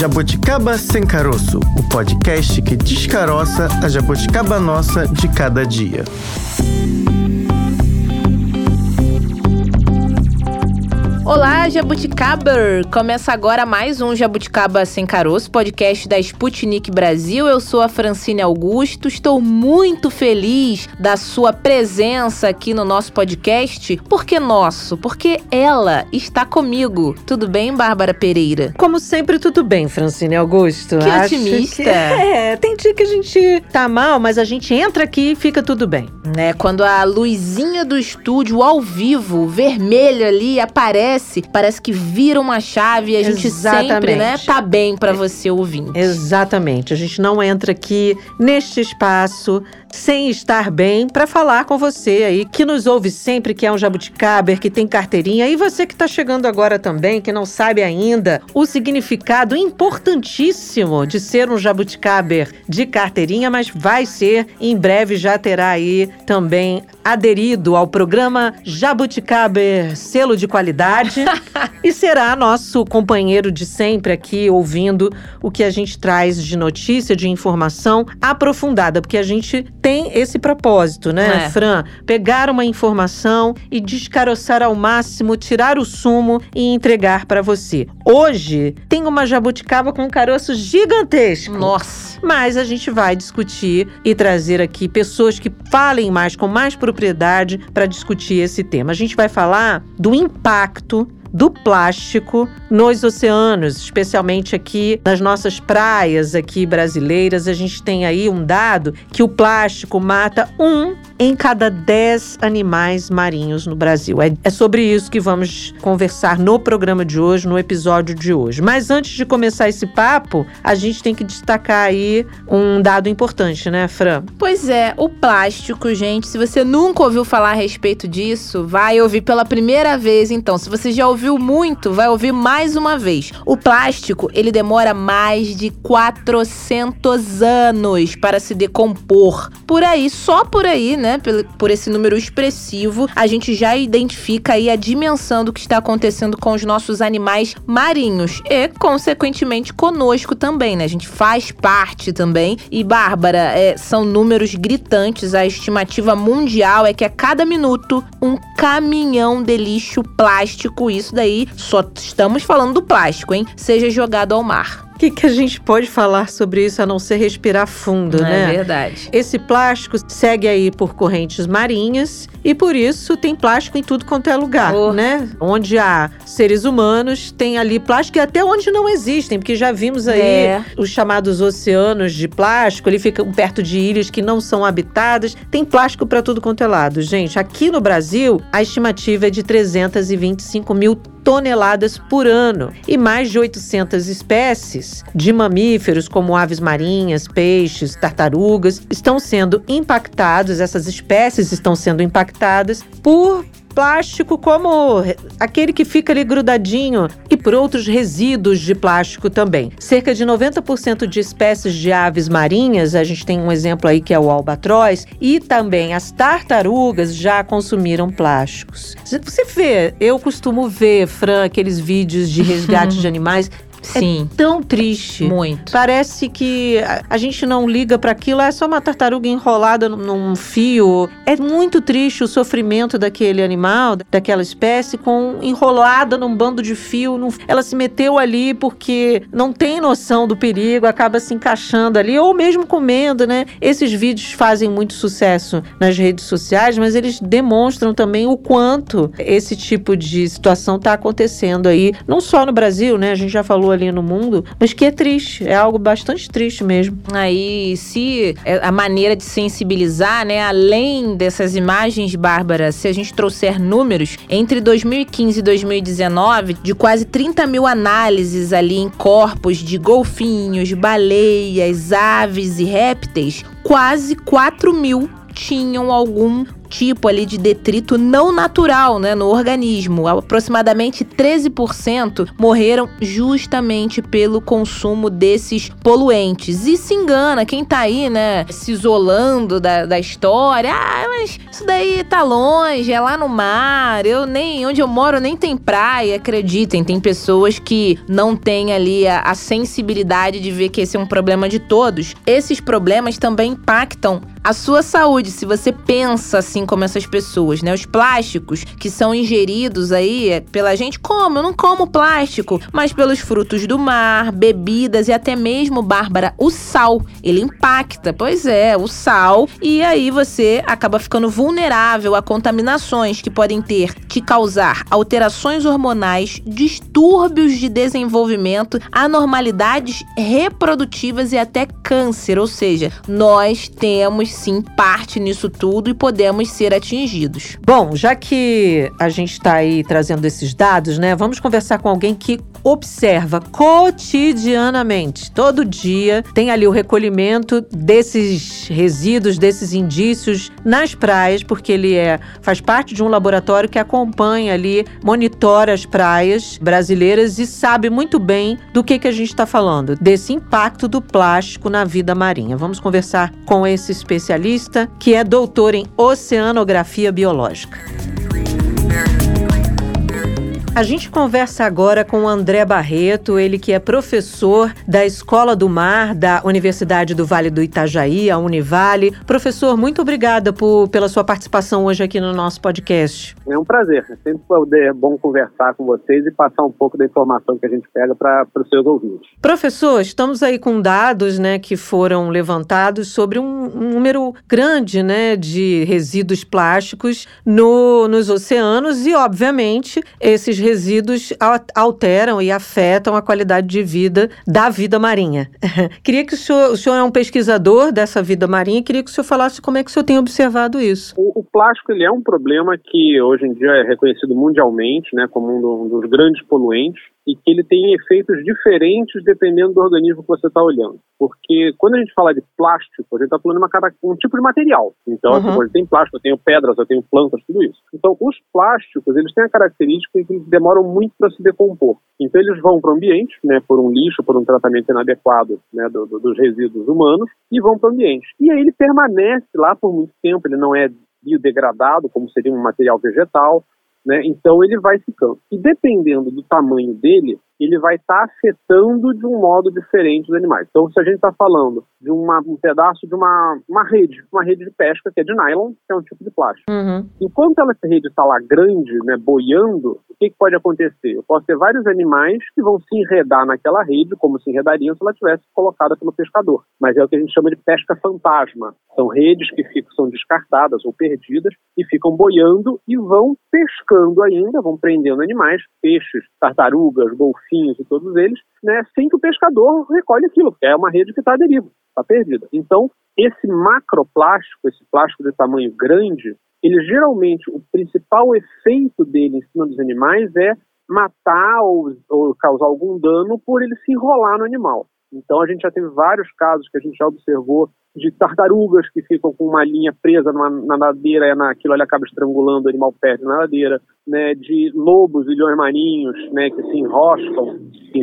Jabuticaba Sem Caroço, o podcast que descaroça a jabuticaba nossa de cada dia. Olá, Jabuticaber! Começa agora mais um Jabuticaba Sem Caroço, podcast da Sputnik Brasil. Eu sou a Francine Augusto, estou muito feliz da sua presença aqui no nosso podcast. Por que nosso? Porque ela está comigo. Tudo bem, Bárbara Pereira? Como sempre, tudo bem, Francine Augusto. Que otimista! Tem dia que a gente tá mal, mas a gente entra aqui e fica tudo bem. Quando a luzinha do estúdio ao vivo, vermelha ali, aparece, parece que vira uma chave e a gente sempre, tá bem pra você ouvinte. Exatamente. A gente não entra aqui neste espaço sem estar bem para falar com você aí, que nos ouve sempre, que é um jabuticaber, que tem carteirinha. E você que tá chegando agora também, que não sabe ainda o significado importantíssimo de ser um jabuticaber de carteirinha, mas vai ser, em breve já terá aí também aderido ao programa Jabuticaber Selo de Qualidade e será nosso companheiro de sempre aqui, ouvindo o que a gente traz de notícia, de informação aprofundada, porque a gente tem esse propósito, né, Fran? Pegar uma informação e descaroçar ao máximo, tirar o sumo e entregar para você. Hoje tem uma jabuticaba com um caroço gigantesco. Nossa! Mas a gente vai discutir e trazer aqui pessoas que falem mais, com mais propriedade para discutir esse tema. A gente vai falar do impacto do plástico nos oceanos, especialmente aqui nas nossas praias aqui brasileiras. A gente tem aí um dado que o plástico mata 1 em cada 10 animais marinhos no Brasil. É sobre isso que vamos conversar no programa de hoje, no episódio de hoje. Mas antes de começar esse papo, a gente tem que destacar aí um dado importante, né, Fran? Pois é, o plástico, gente, se você nunca ouviu falar a respeito disso, vai ouvir pela primeira vez, então. Se você já ouviu muito, vai ouvir mais uma vez. O plástico, ele demora mais de 400 anos para se decompor. Por aí, só por aí, né, por esse número expressivo, a gente já identifica aí a dimensão do que está acontecendo com os nossos animais marinhos e, consequentemente, conosco também, né? A gente faz parte também. E, Bárbara, são números gritantes. A estimativa mundial é que a cada minuto, um caminhão de lixo plástico, isso daí, só estamos falando do plástico, hein? Seja jogado ao mar. O que a gente pode falar sobre isso a não ser respirar fundo, né? É verdade. Esse plástico segue aí por correntes marinhas e por isso tem plástico em tudo quanto é lugar, né? Onde há seres humanos, tem ali plástico e até onde não existem, porque já vimos aí os chamados oceanos de plástico, ele fica perto de ilhas que não são habitadas, tem plástico para tudo quanto é lado. Gente, aqui no Brasil, a estimativa é de 325 mil toneladas por ano e mais de 800 espécies de mamíferos, como aves marinhas, peixes, tartarugas, estão sendo impactados, essas espécies estão sendo impactadas por plástico, como aquele que fica ali grudadinho, e por outros resíduos de plástico também. Cerca de 90% de espécies de aves marinhas, a gente tem um exemplo aí que é o albatroz, e também as tartarugas já consumiram plásticos. Você vê, eu costumo ver, Fran, aqueles vídeos de resgate de animais. Sim. É tão triste. Muito. Parece que a gente não liga para aquilo, é só uma tartaruga enrolada num fio. É muito triste o sofrimento daquele animal, daquela espécie, enrolada num bando de fio. Ela se meteu ali porque não tem noção do perigo, acaba se encaixando ali, ou mesmo comendo, né? Esses vídeos fazem muito sucesso nas redes sociais, mas eles demonstram também o quanto esse tipo de situação está acontecendo aí, não só no Brasil, né? A gente já falou ali no mundo, mas que é triste, é algo bastante triste mesmo. Aí, se a maneira de sensibilizar, né, além dessas imagens, Bárbara, se a gente trouxer números, entre 2015 e 2019, de quase 30 mil análises ali em corpos de golfinhos, baleias, aves e répteis, quase 4 mil tinham algum tipo ali de detrito não natural, né, no organismo. Aproximadamente 13% morreram justamente pelo consumo desses poluentes. E se engana, quem tá aí, né, se isolando da história, mas isso daí tá longe, é lá no mar, onde eu moro nem tem praia, acreditem, tem pessoas que não têm ali a sensibilidade de ver que esse é um problema de todos. Esses problemas também impactam a sua saúde, se você pensa assim como essas pessoas, né? Os plásticos que são ingeridos aí pela gente, como? Eu não como plástico, mas pelos frutos do mar, bebidas e até mesmo, Bárbara, o sal, ele impacta, pois é, o sal, e aí você acaba ficando vulnerável a contaminações que podem te causar alterações hormonais, distúrbios de desenvolvimento, anormalidades reprodutivas e até câncer, ou seja, nós temos sim parte nisso tudo e podemos ser atingidos. Bom, já que a gente está aí trazendo esses dados, né, vamos conversar com alguém que observa cotidianamente, todo dia, tem ali o recolhimento desses resíduos, desses indícios nas praias, porque ele faz parte de um laboratório que acompanha ali, monitora as praias brasileiras e sabe muito bem do que a gente está falando, desse impacto do plástico na vida marinha. Vamos conversar com esse especialista, que é doutor em oceanografia biológica. A gente conversa agora com o André Barreto, ele que é professor da Escola do Mar da Universidade do Vale do Itajaí, a Univale. Professor, muito obrigada pela sua participação hoje aqui no nosso podcast. É um prazer, é sempre bom conversar com vocês e passar um pouco da informação que a gente pega para os seus ouvintes. Professor, estamos aí com dados, né, que foram levantados sobre um número grande, né, de resíduos plásticos nos oceanos e, obviamente, esses resíduos alteram e afetam a qualidade de vida da vida marinha. Queria que o senhor é um pesquisador dessa vida marinha, queria que o senhor falasse como é que o senhor tem observado isso. O plástico ele é um problema que hoje em dia é reconhecido mundialmente, né, como um dos grandes poluentes, e que ele tem efeitos diferentes dependendo do organismo que você está olhando. Porque quando a gente fala de plástico, a gente está falando de um tipo de material. Então, assim, tem plástico, eu tenho pedras, eu tenho plantas, tudo isso. Então, os plásticos, eles têm a característica de que eles demoram muito para se decompor. Então, eles vão para o ambiente, né, por um lixo, por um tratamento inadequado, né, dos resíduos humanos, e vão para o ambiente. E aí ele permanece lá por muito tempo, ele não é biodegradado, como seria um material vegetal, né? Então ele vai ficando. E dependendo do tamanho dele, ele vai estar afetando de um modo diferente os animais. Então, se a gente está falando de um pedaço de uma rede de pesca, que é de nylon, que é um tipo de plástico. Enquanto essa rede está lá grande, né, boiando, o que pode acontecer? Eu posso ter vários animais que vão se enredar naquela rede, como se enredariam se ela tivesse colocada pelo pescador. Mas é o que a gente chama de pesca fantasma. São redes que são descartadas ou perdidas e ficam boiando e vão pescando ainda, vão prendendo animais, peixes, tartarugas, golfinhos e todos eles, né, sem que o pescador recolhe aquilo, porque é uma rede que está à deriva, está perdida. Então, esse macroplástico, esse plástico de tamanho grande, ele geralmente, o principal efeito dele em cima dos animais é matar ou causar algum dano por ele se enrolar no animal. Então, a gente já teve vários casos que a gente já observou de tartarugas que ficam com uma linha presa na ladeira e aquilo ali acaba estrangulando, o animal perde na ladeira, né, de lobos e leões marinhos, né, que se enroscam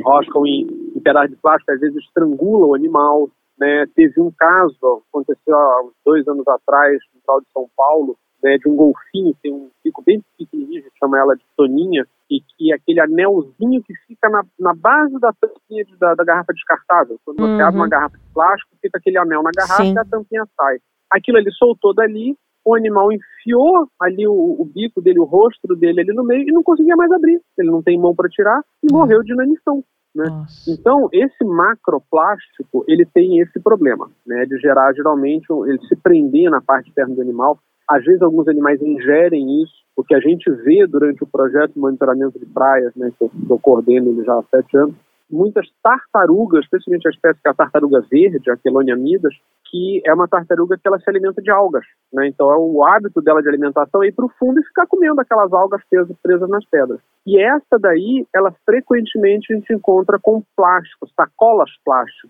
em pedaços de plástico, às vezes estrangulam o animal, né. Teve um caso, aconteceu há uns 2 anos atrás, no litoral de São Paulo, né, de um golfinho, tem um pico bem pequenininho, a gente chama ela de toninha, e que aquele anelzinho que fica na base da tampinha da garrafa descartável. Quando você abre uma garrafa de plástico, fica aquele anel na garrafa e a tampinha sai. Aquilo ele soltou dali, o animal enfiou ali o bico dele, o rosto dele ali no meio e não conseguia mais abrir. Ele não tem mão para tirar e morreu de inanição. Né? Então, esse macroplástico, ele tem esse problema, né, de gerar, geralmente, ele se prender na parte interna do animal. Às vezes, alguns animais ingerem isso, porque a gente vê durante o projeto de monitoramento de praias, né, que eu coordeno ele já há 7 anos, muitas tartarugas, especialmente a espécie que é a tartaruga verde, a Chelonia midas, que é uma tartaruga que ela se alimenta de algas, né? Então, o hábito dela de alimentação é ir para o fundo e ficar comendo aquelas algas presas nas pedras. E essa daí, ela frequentemente a gente encontra com plásticos, sacolas plásticas,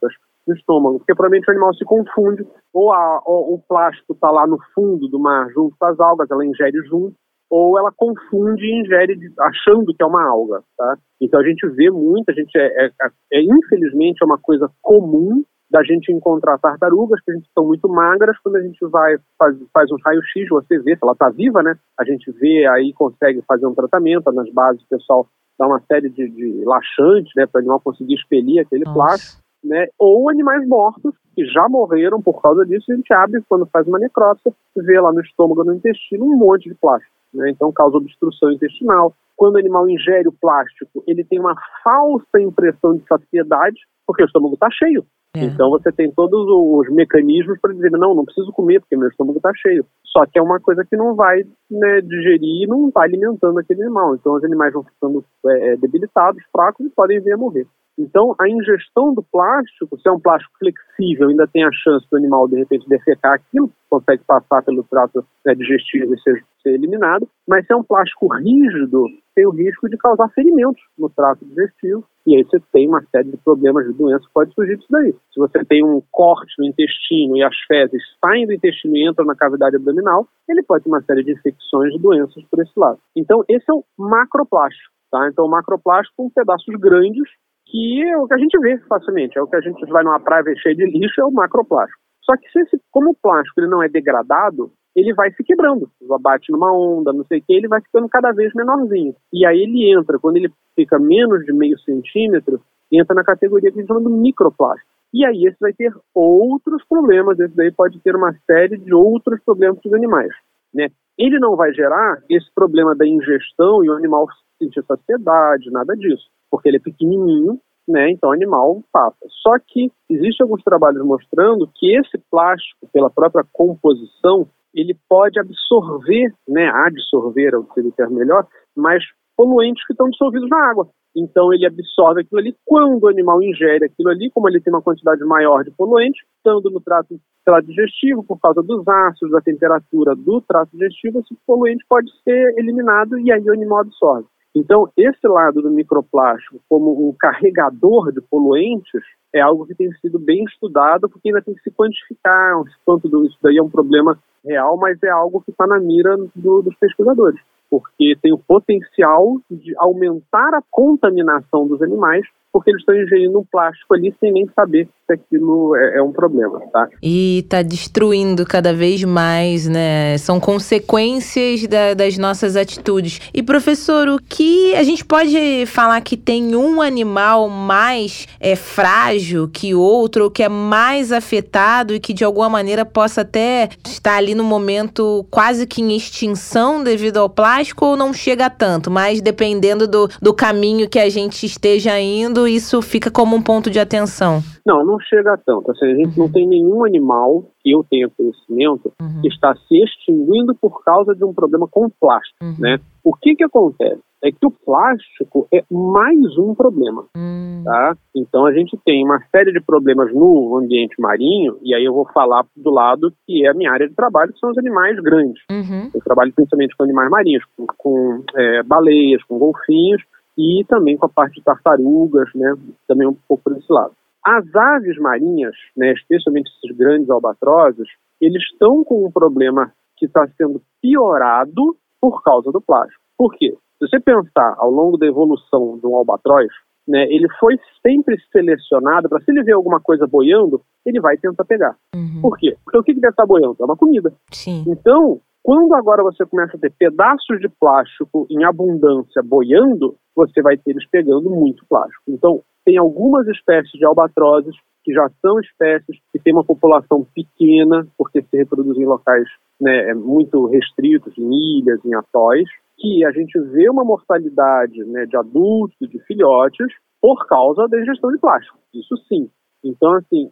no estômago, porque provavelmente o animal se confunde, ou o plástico está lá no fundo do mar junto com as algas, ela ingere junto, ou ela confunde e ingere achando que é uma alga, tá? Então a gente vê muito, infelizmente é uma coisa comum da gente encontrar tartarugas que estão muito magras. Quando a gente faz um raio-x, você vê se ela está viva, né? A gente vê aí, consegue fazer um tratamento, nas bases o pessoal dá uma série de laxantes, né, para o animal conseguir expelir aquele plástico, né? Ou animais mortos que já morreram por causa disso, a gente abre, quando faz uma necrópsia, vê lá no estômago, no intestino, um monte de plástico, né? Então causa obstrução intestinal. Quando o animal ingere o plástico, ele tem uma falsa impressão de saciedade, porque o estômago está cheio. Então você tem todos os mecanismos para dizer, não preciso comer porque meu estômago está cheio. Só que é uma coisa que não vai, né, digerir e não está alimentando aquele animal. Então os animais vão ficando debilitados, fracos e podem vir a morrer. Então a ingestão do plástico, se é um plástico flexível, ainda tem a chance do animal de repente defecar aquilo, consegue passar pelo trato digestivo e ser eliminado. Mas se é um plástico rígido, tem o risco de causar ferimentos no trato digestivo. E aí você tem uma série de problemas de doenças que pode surgir disso daí. Se você tem um corte no intestino e as fezes saem do intestino e entram na cavidade abdominal, ele pode ter uma série de infecções e doenças por esse lado. Então esse é o macroplástico, tá? Então o macroplástico são pedaços grandes que é o que a gente vê facilmente. É o que a gente vai numa praia cheia de lixo, é o macroplástico. Só que como o plástico ele não é degradado, ele vai se quebrando. Bate numa onda, não sei o que, ele vai ficando cada vez menorzinho. E aí ele entra, quando ele fica menos de meio centímetro, entra na categoria que a gente chama do microplástico. E aí esse vai ter outros problemas, esse daí pode ter uma série de outros problemas para os animais, né? Ele não vai gerar esse problema da ingestão e o animal sentir saciedade, nada disso, porque ele é pequenininho, né? Então o animal passa. Só que existem alguns trabalhos mostrando que esse plástico, pela própria composição, ele pode absorver, né, adsorver, seria o termo melhor, mas poluentes que estão dissolvidos na água. Então ele absorve aquilo ali. Quando o animal ingere aquilo ali, como ele tem uma quantidade maior de poluentes, estando no trato digestivo, por causa dos ácidos, da temperatura do trato digestivo, esse poluente pode ser eliminado e aí o animal absorve. Então, esse lado do microplástico como um carregador de poluentes é algo que tem sido bem estudado, porque ainda tem que se quantificar quanto isso daí é um problema real, mas é algo que está na mira dos pesquisadores, porque tem o potencial de aumentar a contaminação dos animais, porque eles estão ingerindo um plástico ali sem nem saber se aquilo é um problema, tá? E tá destruindo cada vez mais, né? São consequências das nossas atitudes. E, professor, o que a gente pode falar que tem um animal mais frágil que outro, ou que é mais afetado e que de alguma maneira possa até estar ali no momento quase que em extinção devido ao plástico, ou não chega tanto? Mas dependendo do caminho que a gente esteja indo, isso fica como um ponto de atenção. Não chega a tanto. Assim, a gente não tem nenhum animal, que eu tenha conhecimento, que está se extinguindo por causa de um problema com plástico, né? O que acontece? É que o plástico é mais um problema, tá? Então a gente tem uma série de problemas no ambiente marinho, e aí eu vou falar do lado que é a minha área de trabalho, que são os animais grandes. Eu trabalho principalmente com animais marinhos, com baleias, com golfinhos, e também com a parte de tartarugas, né? Também um pouco por esse lado. As aves marinhas, né, especialmente esses grandes albatrozes, eles estão com um problema que está sendo piorado por causa do plástico. Por quê? Se você pensar ao longo da evolução de um albatroz, né, ele foi sempre selecionado para, se ele vê alguma coisa boiando, ele vai tentar pegar. Por quê? Porque o que deve estar boiando? É uma comida. Sim. Então, quando agora você começa a ter pedaços de plástico em abundância boiando, você vai ter eles pegando muito plástico. Então, tem algumas espécies de albatrozes que já são espécies que têm uma população pequena, porque se reproduzem em locais, né, muito restritos, em ilhas, em atóis, que a gente vê uma mortalidade, né, de adultos e de filhotes por causa da ingestão de plástico. Isso sim. Então, assim,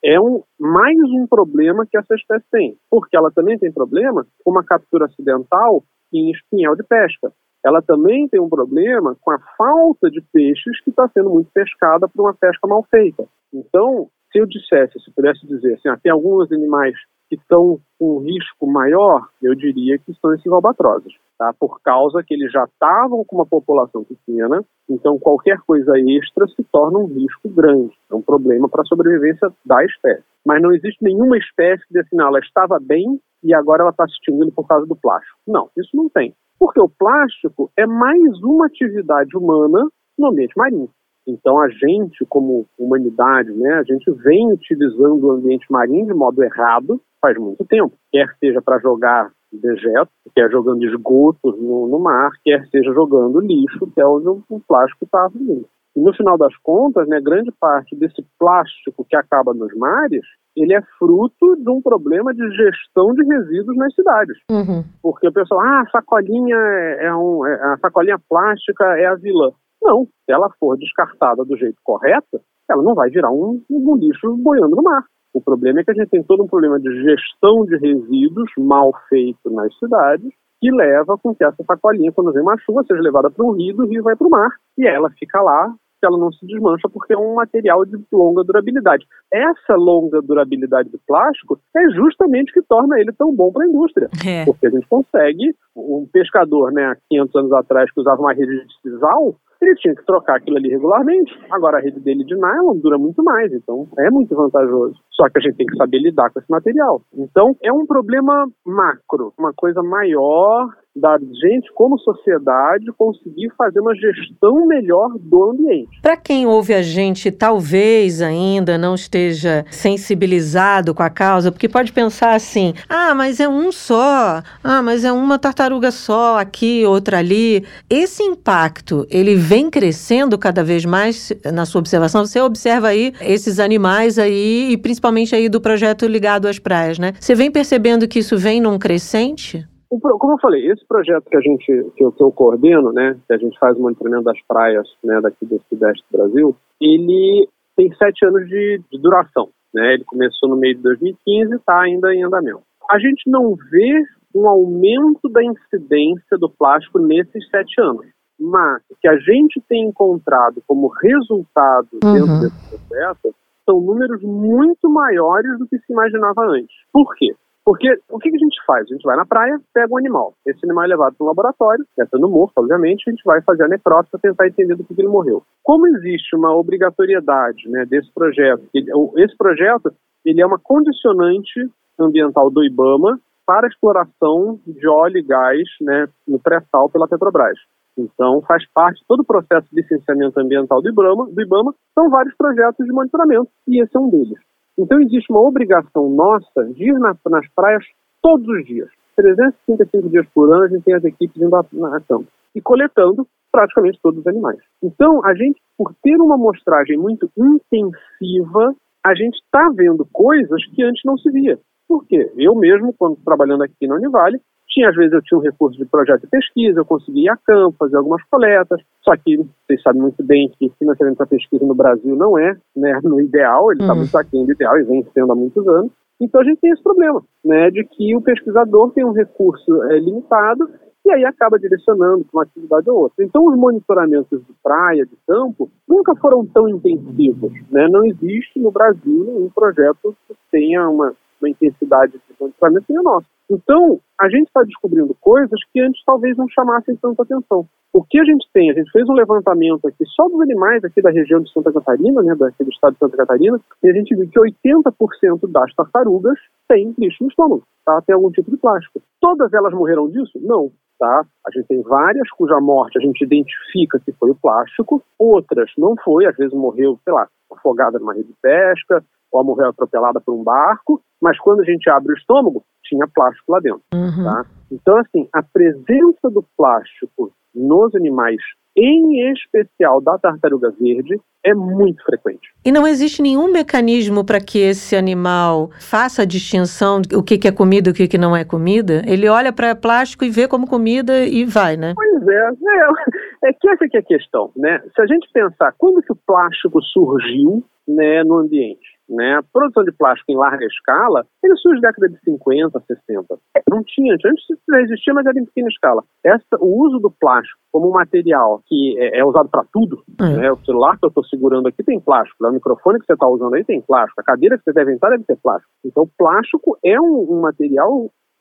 mais um problema que essa espécie tem, porque ela também tem problema com uma captura acidental em espinhel de pesca. Ela também tem um problema com a falta de peixes que está sendo muito pescada por uma pesca mal feita. Então, se pudesse dizer assim, tem alguns animais que estão com um risco maior, eu diria que são esses albatrozes. tá? Por causa que eles já estavam com uma população pequena, então qualquer coisa extra se torna um risco grande, é um problema para a sobrevivência da espécie. Mas não existe nenhuma espécie que diz assim, não, ela estava bem e agora ela está se extinguindo por causa do plástico. Não, isso não tem. Porque o plástico é mais uma atividade humana no ambiente marinho. Então a gente, como humanidade, né, a gente vem utilizando o ambiente marinho de modo errado faz muito tempo. Quer seja para jogar dejeto, quer jogando esgotos no mar, quer seja jogando lixo, que é onde o plástico está vindo. E no final das contas, né, grande parte desse plástico que acaba nos mares, ele é fruto de um problema de gestão de resíduos nas cidades. Uhum. Porque o pessoal, a sacolinha a sacolinha plástica é a vilã. Não, se ela for descartada do jeito correto, ela não vai virar um lixo boiando no mar. O problema é que a gente tem todo um problema de gestão de resíduos mal feito nas cidades, que leva com que essa sacolinha, quando vem uma chuva, seja levada para um rio, do rio vai para o mar. E ela fica lá, que ela não se desmancha, porque é um material de longa durabilidade. Essa longa durabilidade do plástico é justamente o que torna ele tão bom para a indústria. Porque a gente consegue, um pescador, né, há 500 anos atrás, que usava uma rede de sisal, ele tinha que trocar aquilo ali regularmente. Agora a rede dele de nylon dura muito mais, então é muito vantajoso. Só que a gente tem que saber lidar com esse material. Então é um problema macro, uma coisa maior da gente, como sociedade, conseguir fazer uma gestão melhor do ambiente. Para quem ouve a gente, talvez ainda não esteja sensibilizado com a causa, porque pode pensar assim, mas é um só, mas é uma tartaruga só, aqui, outra ali. Esse impacto, ele vem crescendo cada vez mais na sua observação? Você observa aí esses animais aí, e principalmente aí do projeto ligado às praias, né? Você vem percebendo que isso vem num crescente? Como eu falei, esse projeto que eu coordeno, né, que a gente faz o monitoramento das praias, né, daqui do Sudeste do Brasil, ele tem 7 anos de duração, né? Ele começou no meio de 2015 e está ainda em andamento. A gente não vê um aumento da incidência do plástico nesses 7 anos, mas o que a gente tem encontrado como resultado dentro desse projeto são números muito maiores do que se imaginava antes. Por quê? Porque o que a gente faz? A gente vai na praia, pega um animal. Esse animal é levado para um laboratório, sendo morto, obviamente, a gente vai fazer a necrópsia para tentar entender do que ele morreu. Como existe uma obrigatoriedade, né, desse projeto, esse projeto ele é uma condicionante ambiental do IBAMA para a exploração de óleo e gás, né, no pré-sal pela Petrobras. Então, faz parte de todo o processo de licenciamento ambiental do IBAMA, são vários projetos de monitoramento, e esse é um deles. Então, existe uma obrigação nossa de ir nas praias todos os dias. 365 dias por ano, a gente tem as equipes indo a campo e coletando praticamente todos os animais. Então, a gente, por ter uma amostragem muito intensiva, a gente está vendo coisas que antes não se via. Por quê? Eu mesmo, quando trabalhando aqui na Univale, às vezes eu tinha um recurso de projeto de pesquisa, eu conseguia ir a campo, fazer algumas coletas, só que vocês sabem muito bem que financiamento para pesquisa no Brasil não é, né, no ideal, ele está muito aquém do ideal e vem sendo há muitos anos. Então a gente tem esse problema, né, de que o pesquisador tem um recurso limitado e aí acaba direcionando para uma atividade ou outra. Então os monitoramentos de praia, de campo, nunca foram tão intensivos, né? Não existe no Brasil nenhum projeto que tenha uma intensidade de monitoramento que é o nosso. Então, a gente está descobrindo coisas que antes talvez não chamassem tanta atenção. O que a gente tem? A gente fez um levantamento aqui só dos animais aqui da região de Santa Catarina, né, daqui do estado de Santa Catarina, e a gente viu que 80% das tartarugas têm lixo no estômago, tá? Tem algum tipo de plástico. Todas elas morreram disso? Não. Tá? A gente tem várias cuja morte a gente identifica que foi o plástico, outras não foi, às vezes morreu, sei lá, afogada numa rede de pesca, ou morreu atropelada por um barco, mas quando a gente abre o estômago, tinha plástico lá dentro. Tá? Então, assim, a presença do plástico nos animais, em especial da tartaruga verde, é muito frequente. E não existe nenhum mecanismo para que esse animal faça a distinção do que é comida e o que não é comida? Ele olha para plástico e vê como comida e vai, né? Pois é que essa que é a questão, né? Se a gente pensar, quando que o plástico surgiu, né, no ambiente? Né? A produção de plástico em larga escala, ele surge na década de 50, 60. Não tinha, antes já existia, mas era em pequena escala. O uso do plástico como um material que é usado para tudo, né? O celular que eu estou segurando aqui tem plástico, o microfone que você está usando aí tem plástico, a cadeira que você deve entrar deve ter plástico. Então o plástico é um material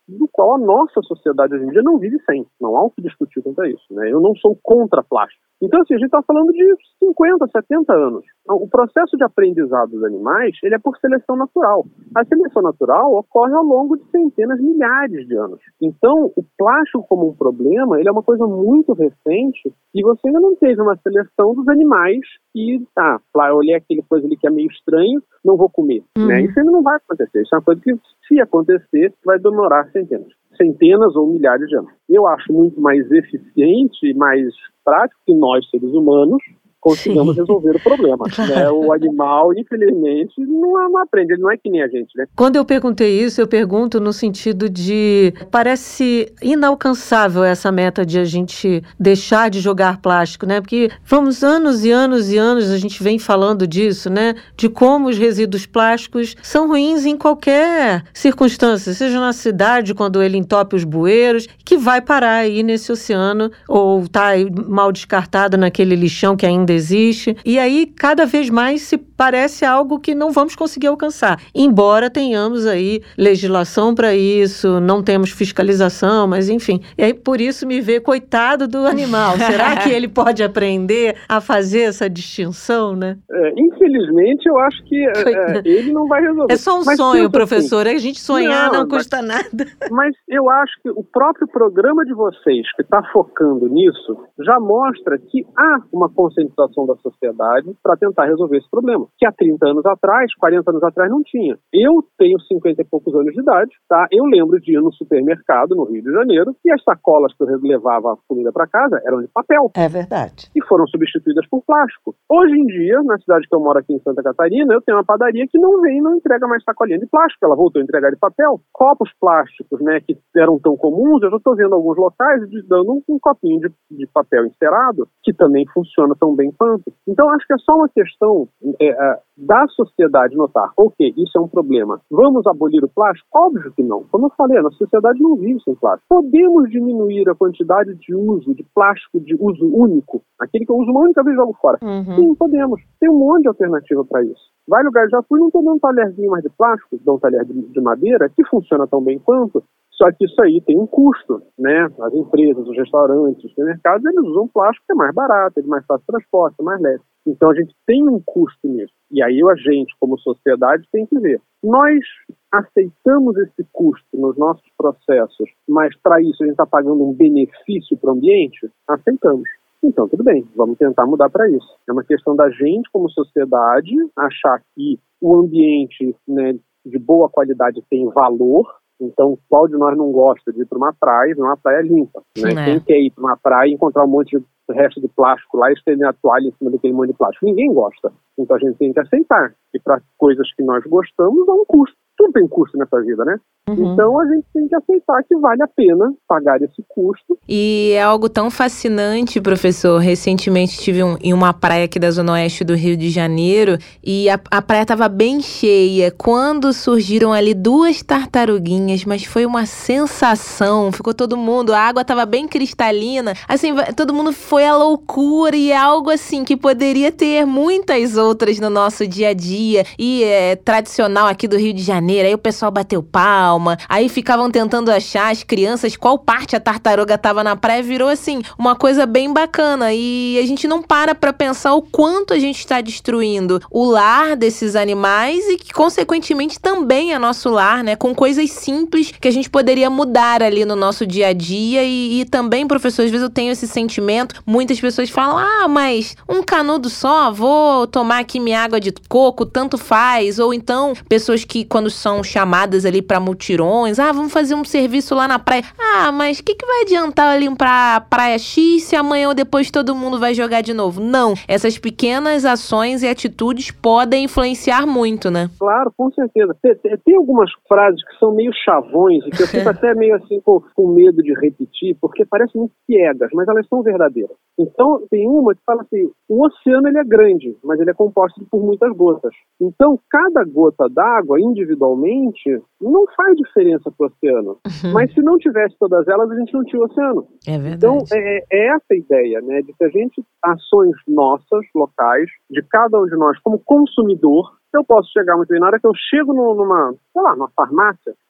do qual a nossa sociedade hoje em dia não vive sem. Não há o que discutir quanto a isso, né? Eu não sou contra plástico. Então, assim, a gente está falando de 50, 70 anos. O processo de aprendizado dos animais, ele é por seleção natural. A seleção natural ocorre ao longo de centenas, milhares de anos. Então, o plástico como um problema, ele é uma coisa muito recente e você ainda não teve uma seleção dos animais que, eu olhei aquele coisa ali que é meio estranho, não vou comer. Né? Isso ainda não vai acontecer. Isso é uma coisa que, se acontecer, vai demorar centenas ou milhares de anos. Eu acho muito mais eficiente e mais prático que nós, seres humanos, consigamos resolver o problema. Né? O animal, infelizmente, não aprende. Ele não é que nem a gente, né? Quando eu perguntei isso, eu pergunto no sentido de... Parece inalcançável essa meta de a gente deixar de jogar plástico, né? Porque vamos anos e anos e anos, a gente vem falando disso, né? De como os resíduos plásticos são ruins em qualquer circunstância, seja na cidade, quando ele entope os bueiros, que vai parar aí nesse oceano, ou está mal descartado naquele lixão que ainda existe. E aí, cada vez mais se parece algo que não vamos conseguir alcançar. Embora tenhamos aí legislação para isso, não temos fiscalização, mas enfim. E aí, por isso, me vê coitado do animal. Será que ele pode aprender a fazer essa distinção, né? Infelizmente, eu acho que ele não vai resolver. É só um sonho, professor. Assim, a gente sonhar não custa nada. Mas eu acho que o próprio programa de vocês, que está focando nisso, já mostra que há uma conscientização da sociedade para tentar resolver esse problema. Que há 30 anos atrás, 40 anos atrás, não tinha. Eu tenho 50 e poucos anos de idade, tá? Eu lembro de ir no supermercado, no Rio de Janeiro, e as sacolas que eu levava a comida para casa eram de papel. É verdade. E foram substituídas por plástico. Hoje em dia, na cidade que eu moro aqui em Santa Catarina, eu tenho uma padaria que não entrega mais sacolinha de plástico. Ela voltou a entregar de papel. Copos plásticos, né, que eram tão comuns, eu já estou vendo alguns locais dando um copinho de papel encerado, que também funciona tão bem quanto. Então, acho que é só uma questão da sociedade notar, ok, isso é um problema. Vamos abolir o plástico? Óbvio que não. Como eu falei, a nossa sociedade não vive sem plástico. Podemos diminuir a quantidade de uso de plástico de uso único, aquele que eu uso uma única vez e jogo fora. Sim, podemos. Tem um monte de alternativa para isso. Vai lugar, já fui, não estou dando um talherzinho mais de plástico, dou um talher de madeira, que funciona tão bem quanto, só que isso aí tem um custo, né? As empresas, os restaurantes, os supermercados, eles usam plástico que é mais barato, é de mais fácil transporte, é mais leve. Então a gente tem um custo nisso. E aí a gente, como sociedade, tem que ver. Nós aceitamos esse custo nos nossos processos, mas para isso a gente está pagando um benefício para o ambiente? Aceitamos. Então, tudo bem, vamos tentar mudar para isso. É uma questão da gente, como sociedade, achar que o ambiente, né, de boa qualidade tem valor. Então, qual de nós não gosta de ir para uma praia limpa? Né? Quem quer ir para uma praia e encontrar um monte de resto de plástico lá e estender a toalha em cima daquele monte de plástico? Ninguém gosta. Então, a gente tem que aceitar que para coisas que nós gostamos há um custo. Tudo tem custo nessa vida, né? Então, a gente tem que aceitar que vale a pena pagar esse custo. E é algo tão fascinante, professor. Recentemente estive em uma praia aqui da Zona Oeste do Rio de Janeiro e a praia estava bem cheia quando surgiram ali 2 tartaruguinhas, mas foi uma sensação. Ficou todo mundo, a água estava bem cristalina. Assim, todo mundo foi à loucura e é algo assim que poderia ter muitas outras no nosso dia a dia. E é tradicional aqui do Rio de Janeiro. Aí o pessoal bateu palma, aí ficavam tentando achar as crianças qual parte a tartaruga tava na praia, virou assim, uma coisa bem bacana e a gente não para pensar o quanto a gente está destruindo o lar desses animais e que consequentemente também é nosso lar, né, com coisas simples que a gente poderia mudar ali no nosso dia a dia e também, professor, às vezes eu tenho esse sentimento, muitas pessoas falam, mas um canudo só, vou tomar aqui minha água de coco, tanto faz, ou então pessoas que quando são chamadas ali para mutirões, vamos fazer um serviço lá na praia. Mas o que vai adiantar eu limpar a praia X se amanhã ou depois todo mundo vai jogar de novo? Não, essas pequenas ações e atitudes podem influenciar muito, né? Claro, com certeza. Tem algumas frases que são meio chavões e que eu fico até meio assim com medo de repetir, porque parecem muito piegas, mas elas são verdadeiras. Então, tem uma que fala assim, o oceano ele é grande, mas ele é composto por muitas gotas. Então, cada gota d'água, individualmente, não faz diferença para o oceano. Mas se não tivesse todas elas, a gente não tinha o oceano. É verdade. Então, é essa a ideia, né? De que a gente, ações nossas, locais, de cada um de nós, como consumidor, eu posso chegar muito bem. Na hora que eu chego numa farmácia,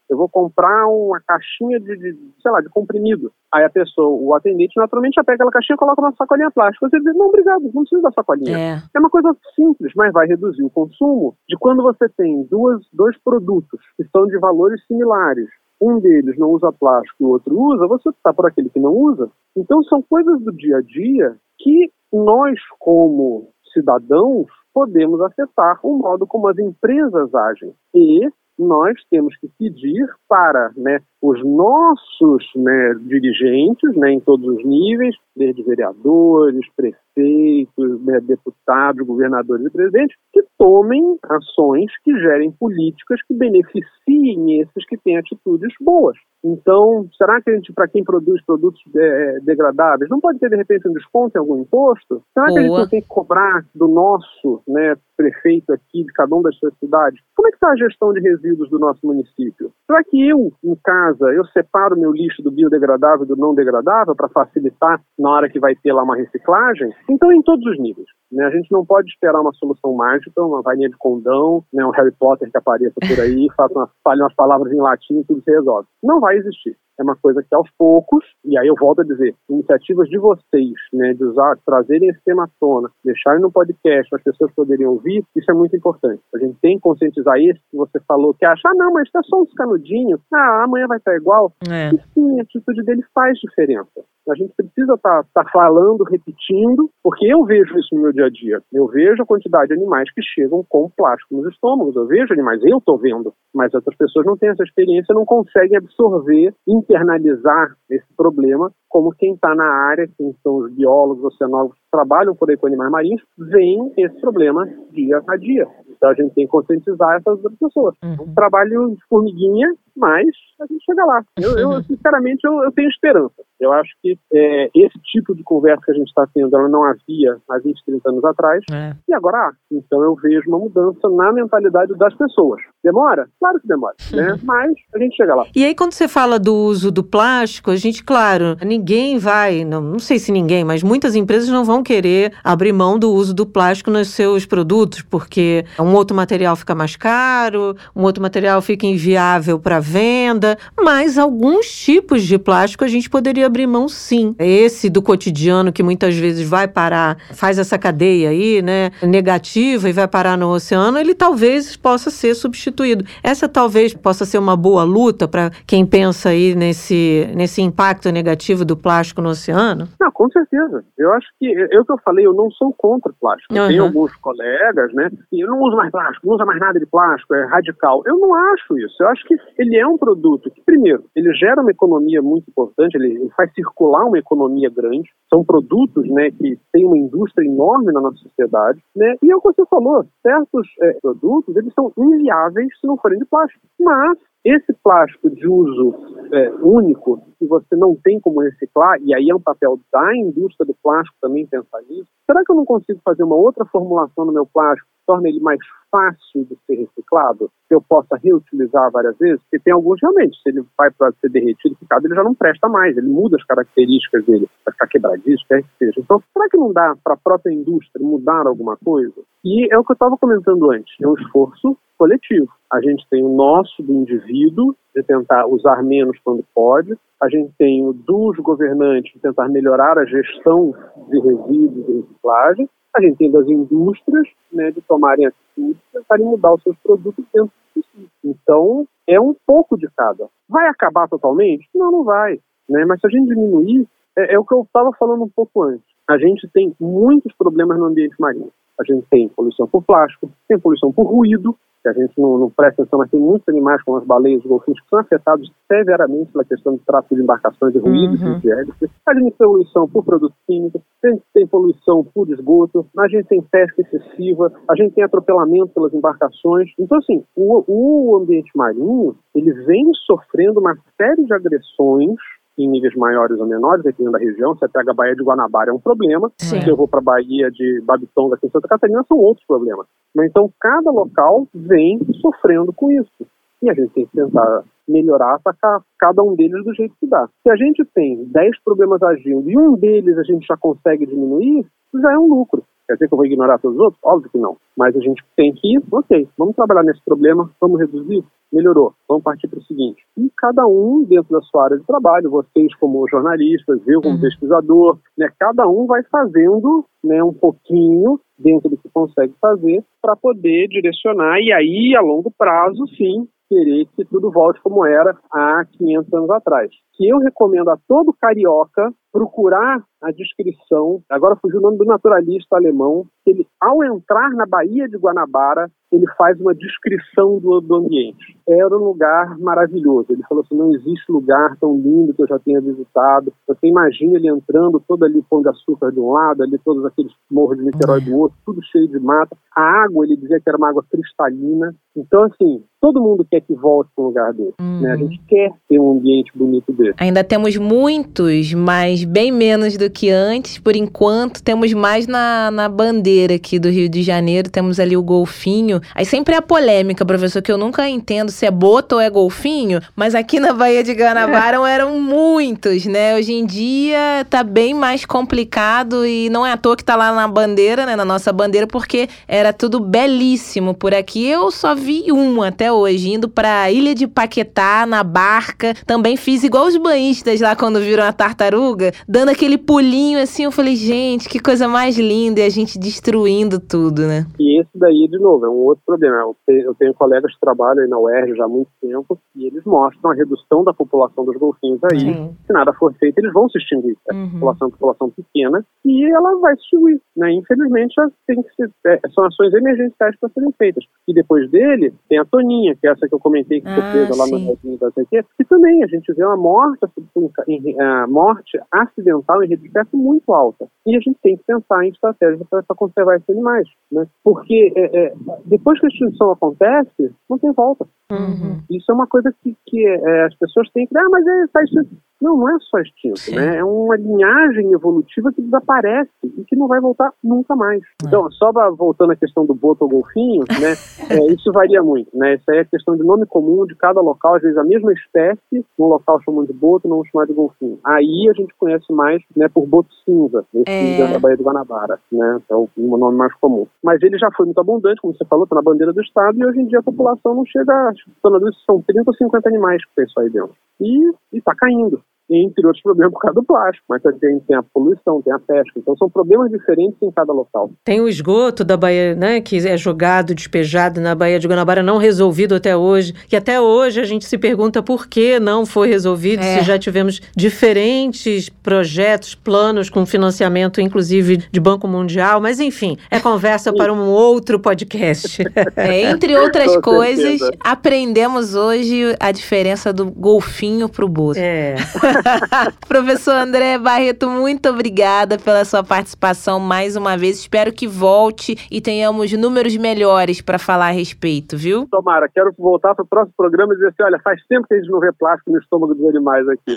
eu vou comprar uma caixinha de comprimido. Aí a pessoa, o atendente, naturalmente já pega aquela caixinha e coloca uma sacolinha plástica. Você diz, não, obrigado, não precisa da sacolinha. É uma coisa simples, mas vai reduzir o consumo de quando você tem dois produtos que são de valores similares. Um deles não usa plástico e o outro usa, você está por aquele que não usa. Então são coisas do dia a dia que nós, como cidadãos, podemos afetar o modo como as empresas agem. E nós temos que pedir para os nossos dirigentes, em todos os níveis, desde vereadores, prefeitos, deputados, governadores e presidentes, que tomem ações que gerem políticas que beneficiem esses que têm atitudes boas. Então, será que a gente, para quem produz produtos degradáveis, não pode ter, de repente, um desconto em algum imposto? Será que a gente não tem que cobrar do nosso prefeito aqui, de cada uma das suas cidades? Como é que está a gestão de resíduos do nosso município? Será que eu, em casa, eu separo meu lixo do biodegradável e do não degradável para facilitar na hora que vai ter lá uma reciclagem? Então, em todos os níveis. A gente não pode esperar uma solução mágica, uma varinha de condão, um Harry Potter que apareça por aí, fale umas palavras em latim e tudo se resolve. Não vai existir. É uma coisa que aos poucos, e aí eu volto a dizer, iniciativas de vocês, de trazerem esse tema à tona, deixarem no podcast, as pessoas poderem ouvir, isso é muito importante. A gente tem que conscientizar esse que você falou, que acha, não, mas tá só uns canudinhos, amanhã vai estar igual. E sim, a atitude dele faz diferença. A gente precisa estar falando, repetindo, porque eu vejo isso no meu dia a dia. Eu vejo a quantidade de animais que chegam com plástico nos estômagos. Eu vejo animais, eu estou vendo, mas outras pessoas não têm essa experiência, não conseguem absorver, internalizar esse problema, como quem está na área, quem são os biólogos, oceanólogos que trabalham por aí com animais marinhos, veem esse problema dia a dia. Então a gente tem que conscientizar essas outras pessoas. Um trabalho de formiguinha, mas a gente chega lá. Eu sinceramente, eu tenho esperança. Eu acho que esse tipo de conversa que a gente está tendo, ela não havia há 20, 30 anos atrás, e agora há. Então eu vejo uma mudança na mentalidade das pessoas. Demora? Claro que demora, mas a gente chega lá. E aí quando você fala do uso do plástico, a gente, claro, ninguém vai, não sei se ninguém, mas muitas empresas não vão querer abrir mão do uso do plástico nos seus produtos, porque um outro material fica mais caro, um outro material fica inviável para venda, mas alguns tipos de plástico a gente poderia abrir mão sim. Esse do cotidiano que muitas vezes vai parar, faz essa cadeia aí, negativa e vai parar no oceano, ele talvez possa ser substituído. Essa talvez possa ser uma boa luta para quem pensa aí nesse impacto negativo do plástico no oceano? Não, com certeza. Eu acho que, que eu falei, eu não sou contra plástico. Tem alguns colegas, que eu não uso mais plástico, não usa mais nada de plástico, é radical. Eu não acho isso. Eu acho que ele é um produto que, primeiro, ele gera uma economia muito importante, ele faz circular uma economia grande. São produtos, que têm uma indústria enorme na nossa sociedade, E é o que você falou, certos produtos, eles são inviáveis se não forem de plástico. Mas esse plástico de uso único, que você não tem como reciclar, e aí é um papel da indústria do plástico também pensar nisso, será que eu não consigo fazer uma outra formulação no meu plástico que torne ele mais fácil de ser reciclado, que eu possa reutilizar várias vezes? Porque tem alguns realmente, se ele vai para ser derretido, ele já não presta mais, ele muda as características dele, vai ficar quebradiço, quer que seja. Então, será que não dá para a própria indústria mudar alguma coisa? E é o que eu estava comentando antes, é um esforço coletivo. A gente tem o nosso, do indivíduo, de tentar usar menos quando pode. A gente tem o dos governantes, de tentar melhorar a gestão de resíduos e reciclagem. A gente tem das indústrias, de tomarem atitudes, tentarem mudar os seus produtos dentro do possível. Então, é um pouco de cada. Vai acabar totalmente? Não vai. Mas se a gente diminuir, é o que eu estava falando um pouco antes. A gente tem muitos problemas no ambiente marinho. A gente tem poluição por plástico, tem poluição por ruído, que a gente não presta atenção, mas tem muitos animais, como as baleias, os golfinhos, que são afetados severamente pela questão do tráfego de embarcações e ruídos de hélices. A gente tem poluição por produtos químicos, a gente tem poluição por esgoto, a gente tem pesca excessiva, a gente tem atropelamento pelas embarcações. Então, assim, o ambiente marinho, ele vem sofrendo uma série de agressões em níveis maiores ou menores, dependendo da região. Você pega a Baía de Guanabara, é um problema. Sim. Se eu vou para a Baía de Babitonga, aqui em Santa Catarina, são outros problemas. Então, cada local vem sofrendo com isso. E a gente tem que tentar melhorar, atacar cada um deles do jeito que dá. Se a gente tem 10 problemas agindo e um deles a gente já consegue diminuir, já é um lucro. Quer dizer que eu vou ignorar todos os outros? Óbvio que não. Mas a gente tem que ir, ok, vamos trabalhar nesse problema, vamos reduzir? Melhorou, vamos partir para o seguinte. E cada um dentro da sua área de trabalho, vocês como jornalistas, eu como pesquisador, né, cada um vai fazendo, né, um pouquinho dentro do que consegue fazer para poder direcionar e aí, a longo prazo, sim, querer que tudo volte como era há 500 anos atrás. Que eu recomendo a todo carioca procurar a descrição, agora fugiu o nome do naturalista alemão, que ele, ao entrar na Baía de Guanabara, ele faz uma descrição do ambiente. Era um lugar maravilhoso. Ele falou assim, não existe lugar tão lindo que eu já tenha visitado. Você imagina ele entrando, todo ali Pão de Açúcar de um lado, ali todos aqueles morros de Niterói do outro, tudo cheio de mata. A água, ele dizia que era uma água cristalina. Então, assim, todo mundo quer que volte para um lugar desse. Né? A gente quer ter um ambiente bonito desse. Ainda temos muitos, mas bem menos do que antes. Por enquanto, temos mais na bandeira aqui do Rio de Janeiro. Temos ali o golfinho. Aí sempre é a polêmica, professor, que eu nunca entendo se é boto ou é golfinho. Mas aqui na Baía de Guanabara eram muitos, né? Hoje em dia tá bem mais complicado e não é à toa que tá lá na bandeira, né? Na nossa bandeira, porque era tudo belíssimo por aqui. Eu só vi um até hoje, indo pra Ilha de Paquetá, na barca. Também fiz igual os banhistas lá quando viram a tartaruga, dando aquele pulinho assim. Eu falei, gente, que coisa mais linda, e a gente destruindo tudo, né? E esse daí, de novo, é um outro problema. Eu tenho colegas que trabalham aí na UERJ já há muito tempo e eles mostram a redução da população dos golfinhos aí. Sim. Se nada for feito, eles vão se extinguir. A população pequena e ela vai se extinguir, né? Infelizmente, tem que ser, são ações emergenciais para serem feitas. E depois dele, tem a Toninha, que é essa que eu comentei que foi presa lá no Rio da CQ, que também a gente vê uma morte acidental em rede de pesca muito alta. E a gente tem que pensar em estratégias para conservar esses animais, né? Porque depois que a extinção acontece, não tem volta. Isso é uma coisa que as pessoas têm que... mas está extinto. Não é só extinto, né? É uma linhagem evolutiva que desaparece e que não vai voltar nunca mais. Então, só voltando à questão do boto ou golfinho, né? Isso varia muito, né? Isso aí é questão de nome comum de cada local. Às vezes a mesma espécie, num local chamam de boto, não chamam de golfinho. Aí a gente conhece mais, né, por boto cinza, esse da Baía de Guanabara, né? É o nome mais comum. Mas ele já foi muito abundante, como você falou, está na bandeira do estado, e hoje em dia a população não chega a... São 30 ou 50 animais que tem isso aí dentro. E está caindo. Entre outros problemas por causa do plástico, mas tem a poluição, tem a pesca, então são problemas diferentes em cada local. Tem o esgoto da Baía, né, que é jogado, despejado na Baía de Guanabara, não resolvido até hoje, que até hoje a gente se pergunta por que não foi resolvido, se já tivemos diferentes projetos, planos com financiamento, inclusive de Banco Mundial, mas enfim, é conversa para um outro podcast. Entre outras coisas, aprendemos hoje a diferença do golfinho pro boto. Professor André Barreto, muito obrigada pela sua participação mais uma vez. Espero que volte e tenhamos números melhores para falar a respeito, viu? Tomara, quero voltar para o próximo programa e dizer assim, olha, faz tempo que a gente não vê plástico no estômago dos animais aqui.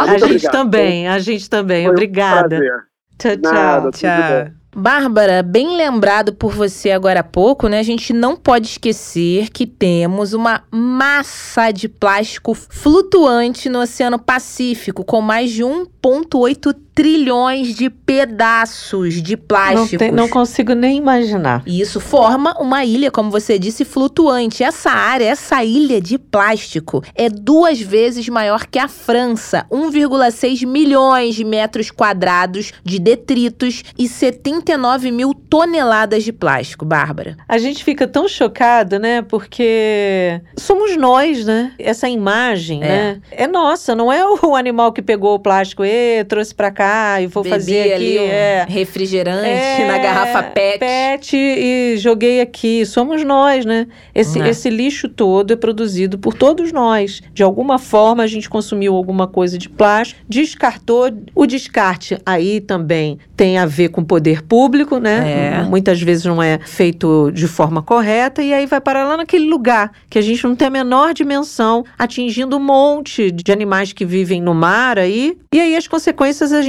A gente também. Obrigada. Tchau, tchau. Nada, tchau. Bárbara, bem lembrado por você agora há pouco, né? A gente não pode esquecer que temos uma massa de plástico flutuante no Oceano Pacífico, com mais de 1,8 trilhões de pedaços de plásticos. Não consigo nem imaginar. E isso forma uma ilha, como você disse, flutuante. Essa ilha de plástico é 2 vezes maior que a França. 1,6 milhões de metros quadrados de detritos e 79 mil toneladas de plástico, Bárbara. A gente fica tão chocado, né? Porque somos nós, né? Essa imagem, né? É nossa, não é o animal que pegou o plástico e trouxe pra cá e vou fazer aqui refrigerante na garrafa PET e joguei aqui. Somos nós, né? Esse lixo todo é produzido por todos nós. De alguma forma a gente consumiu alguma coisa de plástico, descartou. O descarte aí também tem a ver com o poder público, né? Muitas vezes não é feito de forma correta e aí vai parar lá naquele lugar que a gente não tem a menor dimensão, atingindo um monte de animais que vivem no mar aí. E aí as consequências a gente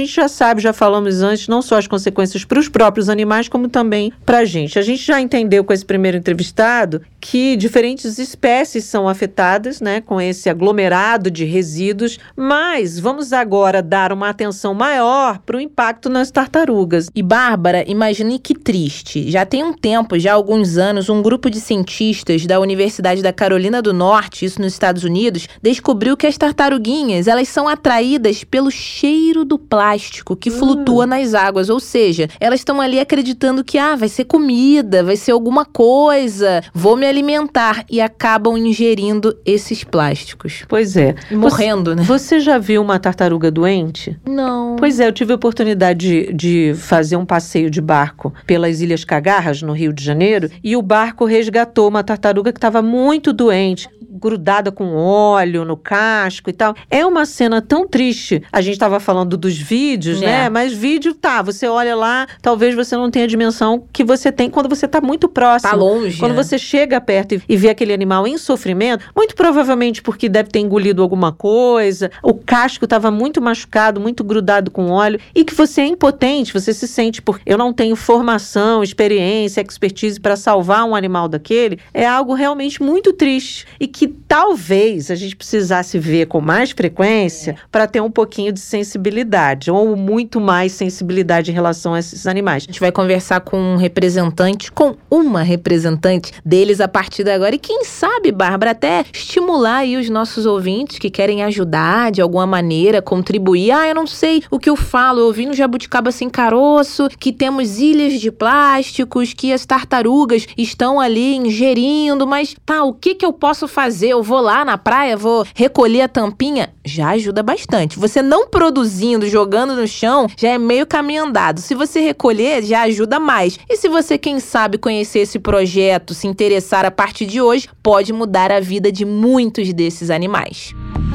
gente já sabe, já falamos antes, não só as consequências para os próprios animais, como também para a gente. A gente já entendeu com esse primeiro entrevistado que diferentes espécies são afetadas, né, com esse aglomerado de resíduos, mas vamos agora dar uma atenção maior para o impacto nas tartarugas. E, Bárbara, imagine que triste. Já tem um tempo, já há alguns anos, um grupo de cientistas da Universidade da Carolina do Norte, isso nos Estados Unidos, descobriu que as tartaruguinhas, elas são atraídas pelo cheiro do plástico que flutua nas águas, ou seja, elas estão ali acreditando que vai ser comida, vai ser alguma coisa, vou me alimentar, e acabam ingerindo esses plásticos. Pois é. E morrendo, né? Você já viu uma tartaruga doente? Não. Pois é, eu tive a oportunidade de fazer um passeio de barco pelas Ilhas Cagarras, no Rio de Janeiro, e o barco resgatou uma tartaruga que estava muito doente, grudada com óleo no casco e tal. É uma cena tão triste. A gente estava falando dos vídeos, né? Mas vídeo, você olha lá, talvez você não tenha a dimensão que você tem quando você está muito próximo. Tá longe. Quando você chega perto e vê aquele animal em sofrimento, muito provavelmente porque deve ter engolido alguma coisa, o casco estava muito machucado, muito grudado com óleo, e que você é impotente, você se sente, porque eu não tenho formação, experiência, expertise para salvar um animal daquele, é algo realmente muito triste. E que talvez a gente precisasse ver com mais frequência para ter um pouquinho de sensibilidade, ou muito mais sensibilidade em relação a esses animais. A gente vai conversar com uma representante deles a partir de agora. E quem sabe, Bárbara, até estimular aí os nossos ouvintes que querem ajudar de alguma maneira, contribuir. Eu não sei o que eu falo. Eu ouvi no Jabuticaba Sem Caroço que temos ilhas de plásticos, que as tartarugas estão ali ingerindo, mas o que eu posso fazer? Eu vou lá na praia, vou recolher a tampinha? Já ajuda bastante. Você não produzindo, jogando no chão, já é meio caminho andado. Se você recolher, já ajuda mais. E se você, quem sabe, conhecer esse projeto, se interessar a partir de hoje, pode mudar a vida de muitos desses animais.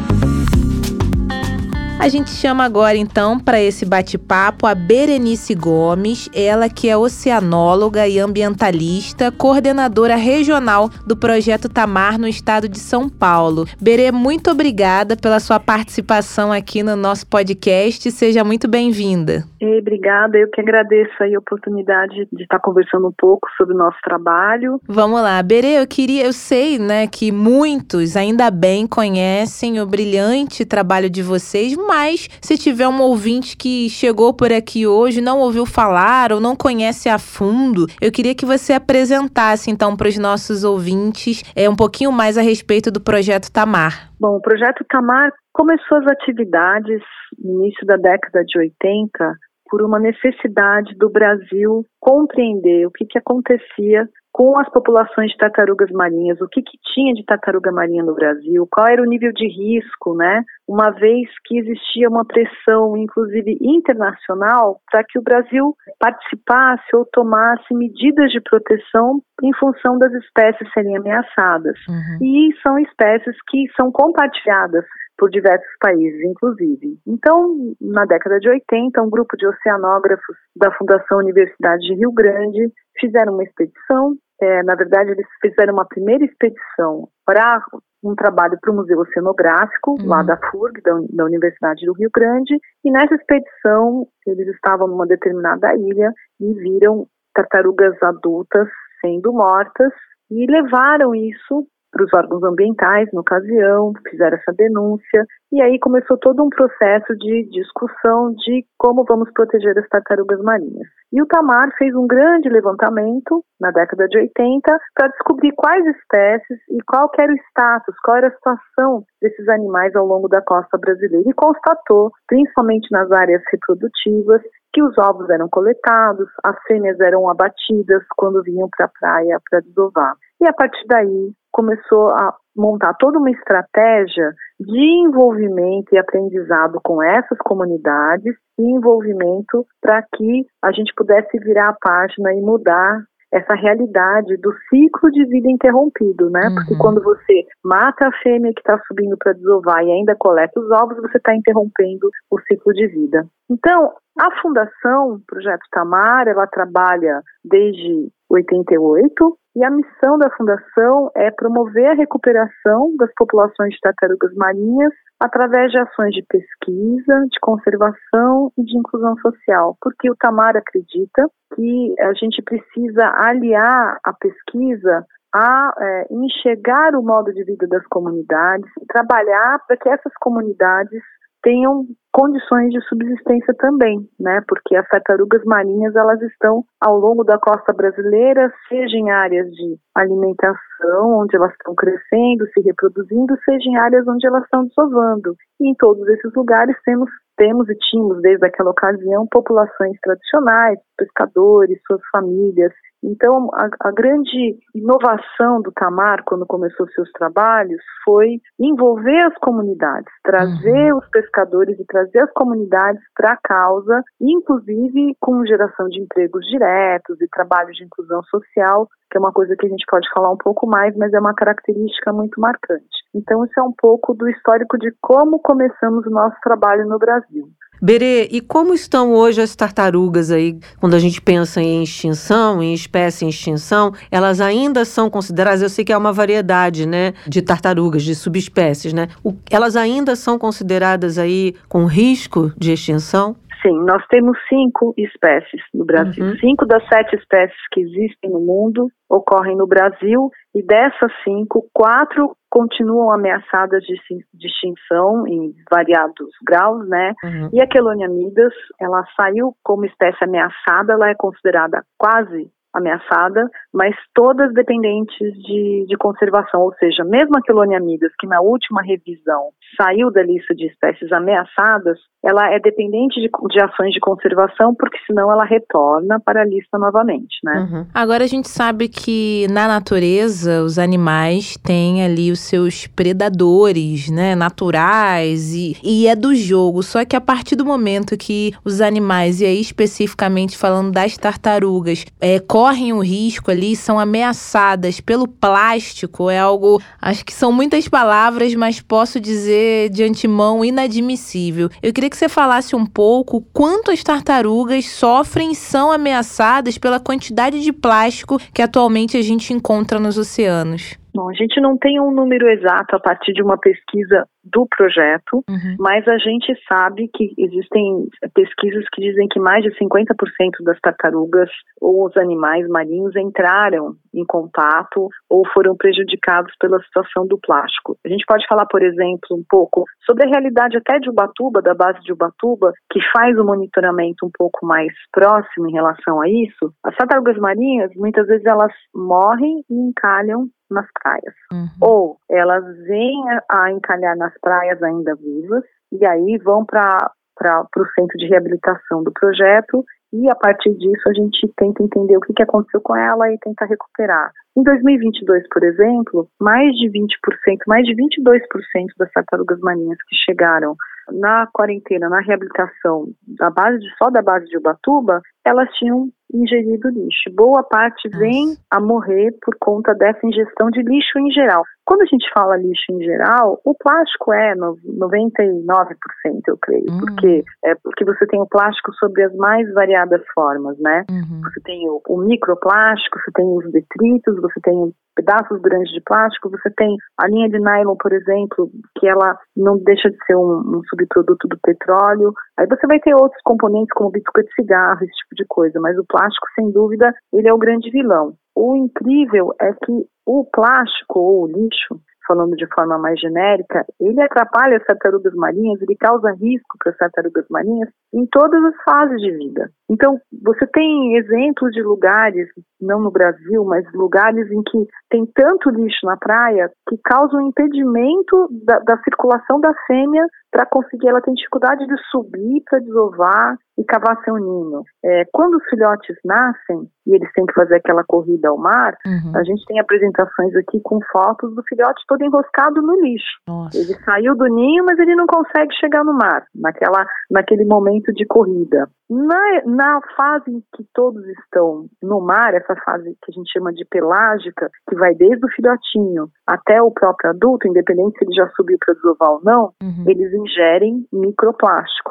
A gente chama agora, então, para esse bate-papo a Berenice Gomes, ela que é oceanóloga e ambientalista, coordenadora regional do Projeto Tamar no estado de São Paulo. Berê, muito obrigada pela sua participação aqui no nosso podcast. Seja muito bem-vinda. Obrigada, eu que agradeço aí a oportunidade de estar conversando um pouco sobre o nosso trabalho. Vamos lá, Berê, eu sei, né, que muitos, ainda bem, conhecem o brilhante trabalho de vocês, mas se tiver um ouvinte que chegou por aqui hoje, não ouviu falar ou não conhece a fundo, eu queria que você apresentasse então para os nossos ouvintes um pouquinho mais a respeito do Projeto Tamar. Bom, o Projeto Tamar começou as atividades no início da década de 80 por uma necessidade do Brasil compreender o que acontecia com as populações de tartarugas marinhas, o que tinha de tartaruga marinha no Brasil, qual era o nível de risco, né? Uma vez que existia uma pressão, inclusive internacional, para que o Brasil participasse ou tomasse medidas de proteção em função das espécies serem ameaçadas. E são espécies que são compartilhadas por diversos países, inclusive. Então, na década de 80, um grupo de oceanógrafos da Fundação Universidade de Rio Grande fizeram uma expedição. Na verdade, eles fizeram uma primeira expedição para um trabalho para o Museu Oceanográfico, lá da FURG, da Universidade do Rio Grande, e nessa expedição eles estavam numa determinada ilha e viram tartarugas adultas sendo mortas e levaram isso para os órgãos ambientais, na ocasião, fizeram essa denúncia, e aí começou todo um processo de discussão de como vamos proteger as tartarugas marinhas. E o Tamar fez um grande levantamento, na década de 80, para descobrir quais espécies e qual era o status, qual era a situação desses animais ao longo da costa brasileira, e constatou, principalmente nas áreas reprodutivas, que os ovos eram coletados, as fêmeas eram abatidas quando vinham para a praia para desovar. E a partir daí começou a montar toda uma estratégia de envolvimento e aprendizado com essas comunidades e envolvimento para que a gente pudesse virar a página e mudar essa realidade do ciclo de vida interrompido, né? Porque quando você mata a fêmea que está subindo para desovar e ainda coleta os ovos, você está interrompendo o ciclo de vida. Então, a Fundação Projeto Tamar, ela trabalha desde 88 e a missão da Fundação é promover a recuperação das populações de tartarugas marinhas através de ações de pesquisa, de conservação e de inclusão social, porque o Tamar acredita que a gente precisa aliar a pesquisa a enxergar o modo de vida das comunidades e trabalhar para que essas comunidades tenham condições de subsistência também, né? Porque as tartarugas marinhas, elas estão ao longo da costa brasileira, seja em áreas de alimentação, onde elas estão crescendo, se reproduzindo, seja em áreas onde elas estão desovando. E em todos esses lugares temos e tínhamos, desde aquela ocasião, populações tradicionais, pescadores, suas famílias. Então, a grande inovação do Tamar, quando começou seus trabalhos, foi envolver as comunidades, trazer os pescadores e trazer as comunidades para a causa, inclusive com geração de empregos diretos e trabalhos de inclusão social, que é uma coisa que a gente pode falar um pouco mais, mas é uma característica muito marcante. Então, isso é um pouco do histórico de como começamos o nosso trabalho no Brasil. Berê, e como estão hoje as tartarugas aí, quando a gente pensa em extinção, em espécie em extinção, elas ainda são consideradas, eu sei que é uma variedade, né, de tartarugas, de subespécies, né? Elas ainda são consideradas aí com risco de extinção? Sim, nós temos 5 espécies no Brasil. 5 das 7 espécies que existem no mundo ocorrem no Brasil e dessas 5, 4 continuam ameaçadas de extinção em variados graus, né? E a Chelonia midas, ela saiu como espécie ameaçada, ela é considerada quase ameaçada, mas todas dependentes de conservação, ou seja, mesmo a Chelonia midas, que na última revisão saiu da lista de espécies ameaçadas, ela é dependente de ações de conservação, porque senão ela retorna para a lista novamente, né? Agora a gente sabe que na natureza os animais têm ali os seus predadores, né, naturais e é do jogo, só que a partir do momento que os animais, e aí especificamente falando das tartarugas, correm o risco ali, são ameaçadas pelo plástico, é algo, acho que são muitas palavras, mas posso dizer de antemão inadmissível. Eu queria que você falasse um pouco quanto as tartarugas sofrem e são ameaçadas pela quantidade de plástico que atualmente a gente encontra nos oceanos. Bom, a gente não tem um número exato a partir de uma pesquisa do projeto, mas a gente sabe que existem pesquisas que dizem que mais de 50% das tartarugas ou os animais marinhos entraram em contato ou foram prejudicados pela situação do plástico. A gente pode falar, por exemplo, um pouco sobre a realidade até de Ubatuba, da base de Ubatuba, que faz um monitoramento um pouco mais próximo em relação a isso. As tartarugas marinhas, muitas vezes elas morrem e encalham nas praias. Ou elas vêm a encalhar nas praias ainda vivas e aí vão para o centro de reabilitação do projeto e a partir disso a gente tenta entender o que aconteceu com ela e tenta recuperar. Em 2022, por exemplo, mais de 20%, mais de 22% das tartarugas marinhas que chegaram na quarentena, na reabilitação só da base de Ubatuba, elas tinham ingerido lixo. Boa parte vem a morrer por conta dessa ingestão de lixo em geral. Quando a gente fala lixo em geral, o plástico é 99%, eu creio, porque você tem o plástico sobre as mais variadas formas, né? Você tem o microplástico, você tem os detritos, você tem pedaços grandes de plástico, você tem a linha de nylon, por exemplo, que ela não deixa de ser um subproduto do petróleo. Aí você vai ter outros componentes como bituca de cigarro, esse tipo de coisa, mas o plástico, sem dúvida, ele é o grande vilão. O incrível é que o plástico ou o lixo, falando de forma mais genérica, ele atrapalha as tartarugas marinhas, ele causa risco para as tartarugas marinhas em todas as fases de vida. Então, você tem exemplos de lugares, não no Brasil, mas lugares em que tem tanto lixo na praia que causa um impedimento da circulação da fêmea para conseguir, ela tem dificuldade de subir para desovar e cavar seu ninho. Quando os filhotes nascem e eles têm que fazer aquela corrida ao mar, a gente tem apresentações aqui com fotos do filhote todo enroscado no lixo. Nossa. Ele saiu do ninho, mas ele não consegue chegar no mar, naquele momento de corrida. Na fase em que todos estão no mar, essa fase que a gente chama de pelágica, que vai desde o filhotinho até o próprio adulto, independente se ele já subiu para desovar ou não, eles ingerem microplástico.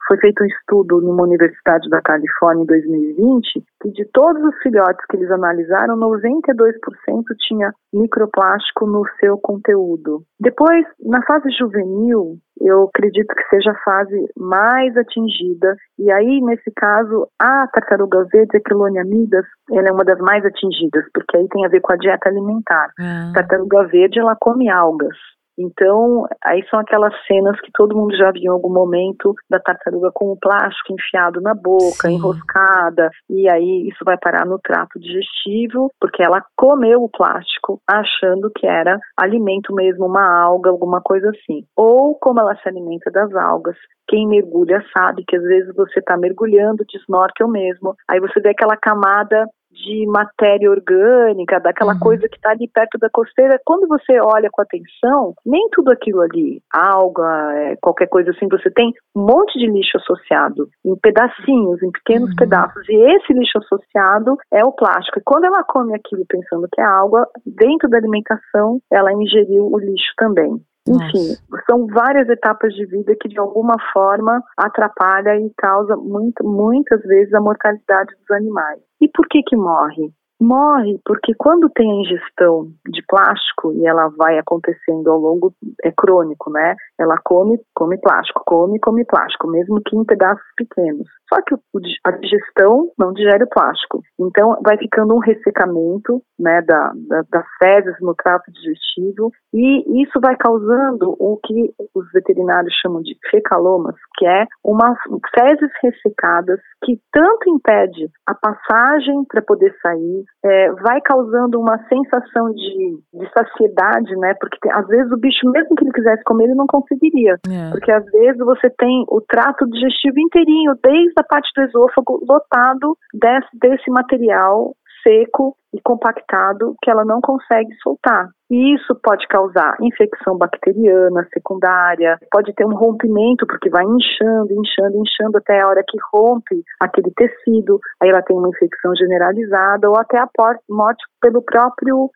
foi feito um estudo numa universidade da Califórnia em 2020, que de todos os filhotes que eles analisaram, 92% tinha microplástico no seu conteúdo. Depois, na fase juvenil, eu acredito que seja a fase mais atingida, e aí, nesse caso, a tartaruga verde, a Quilonia midas, ela é uma das mais atingidas, porque aí tem a ver com a dieta alimentar. A tartaruga verde, ela come algas. Então, aí são aquelas cenas que todo mundo já viu em algum momento da tartaruga com o plástico enfiado na boca, sim, enroscada, e aí isso vai parar no trato digestivo, porque ela comeu o plástico achando que era alimento mesmo, uma alga, alguma coisa assim. Ou como ela se alimenta das algas. Quem mergulha sabe que às vezes você está mergulhando de snorkel mesmo, aí você vê aquela camada de matéria orgânica, daquela coisa que está ali perto da costeira. Quando você olha com atenção, nem tudo aquilo ali, alga, qualquer coisa assim, você tem um monte de lixo associado, em pedacinhos, em pequenos pedaços, e esse lixo associado é o plástico. E quando ela come aquilo pensando que é alga, dentro da alimentação, ela ingeriu o lixo também. Enfim, são várias etapas de vida que de alguma forma atrapalha e causa muitas vezes a mortalidade dos animais. E por que morre? Morre porque quando tem a ingestão de plástico, e ela vai acontecendo ao longo, é crônico, né? Ela come plástico, come plástico, mesmo que em pedaços pequenos. Só que a digestão não digere o plástico. Então vai ficando um ressecamento, né, das fezes no trato digestivo, e isso vai causando o que os veterinários chamam de fecalomas, que é umas fezes ressecadas que tanto impede a passagem para poder sair, vai causando uma sensação de saciedade, né? Porque às vezes o bicho, mesmo que ele quisesse comer, ele não conseguiria. Porque às vezes você tem o trato digestivo inteirinho, desde a parte do esôfago, lotado desse material seco e compactado que ela não consegue soltar. E isso pode causar infecção bacteriana secundária, pode ter um rompimento, porque vai inchando até a hora que rompe aquele tecido, aí ela tem uma infecção generalizada ou até a morte pelo próprio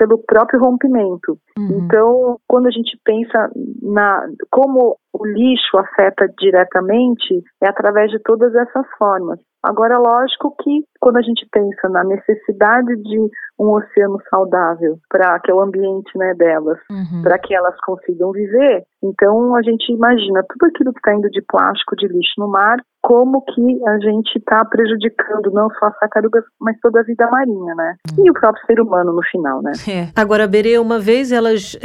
rompimento. Então, quando a gente pensa como o lixo afeta diretamente, é através de todas essas formas. Agora, lógico que quando a gente pensa na necessidade de um oceano saudável, que é o ambiente, né, delas, para que elas consigam viver, então a gente imagina tudo aquilo que está indo de plástico, de lixo no mar, como que a gente está prejudicando não só as tartarugas, mas toda a vida marinha, né? E o próprio ser humano no final, né? Agora, Berê, uma vez elas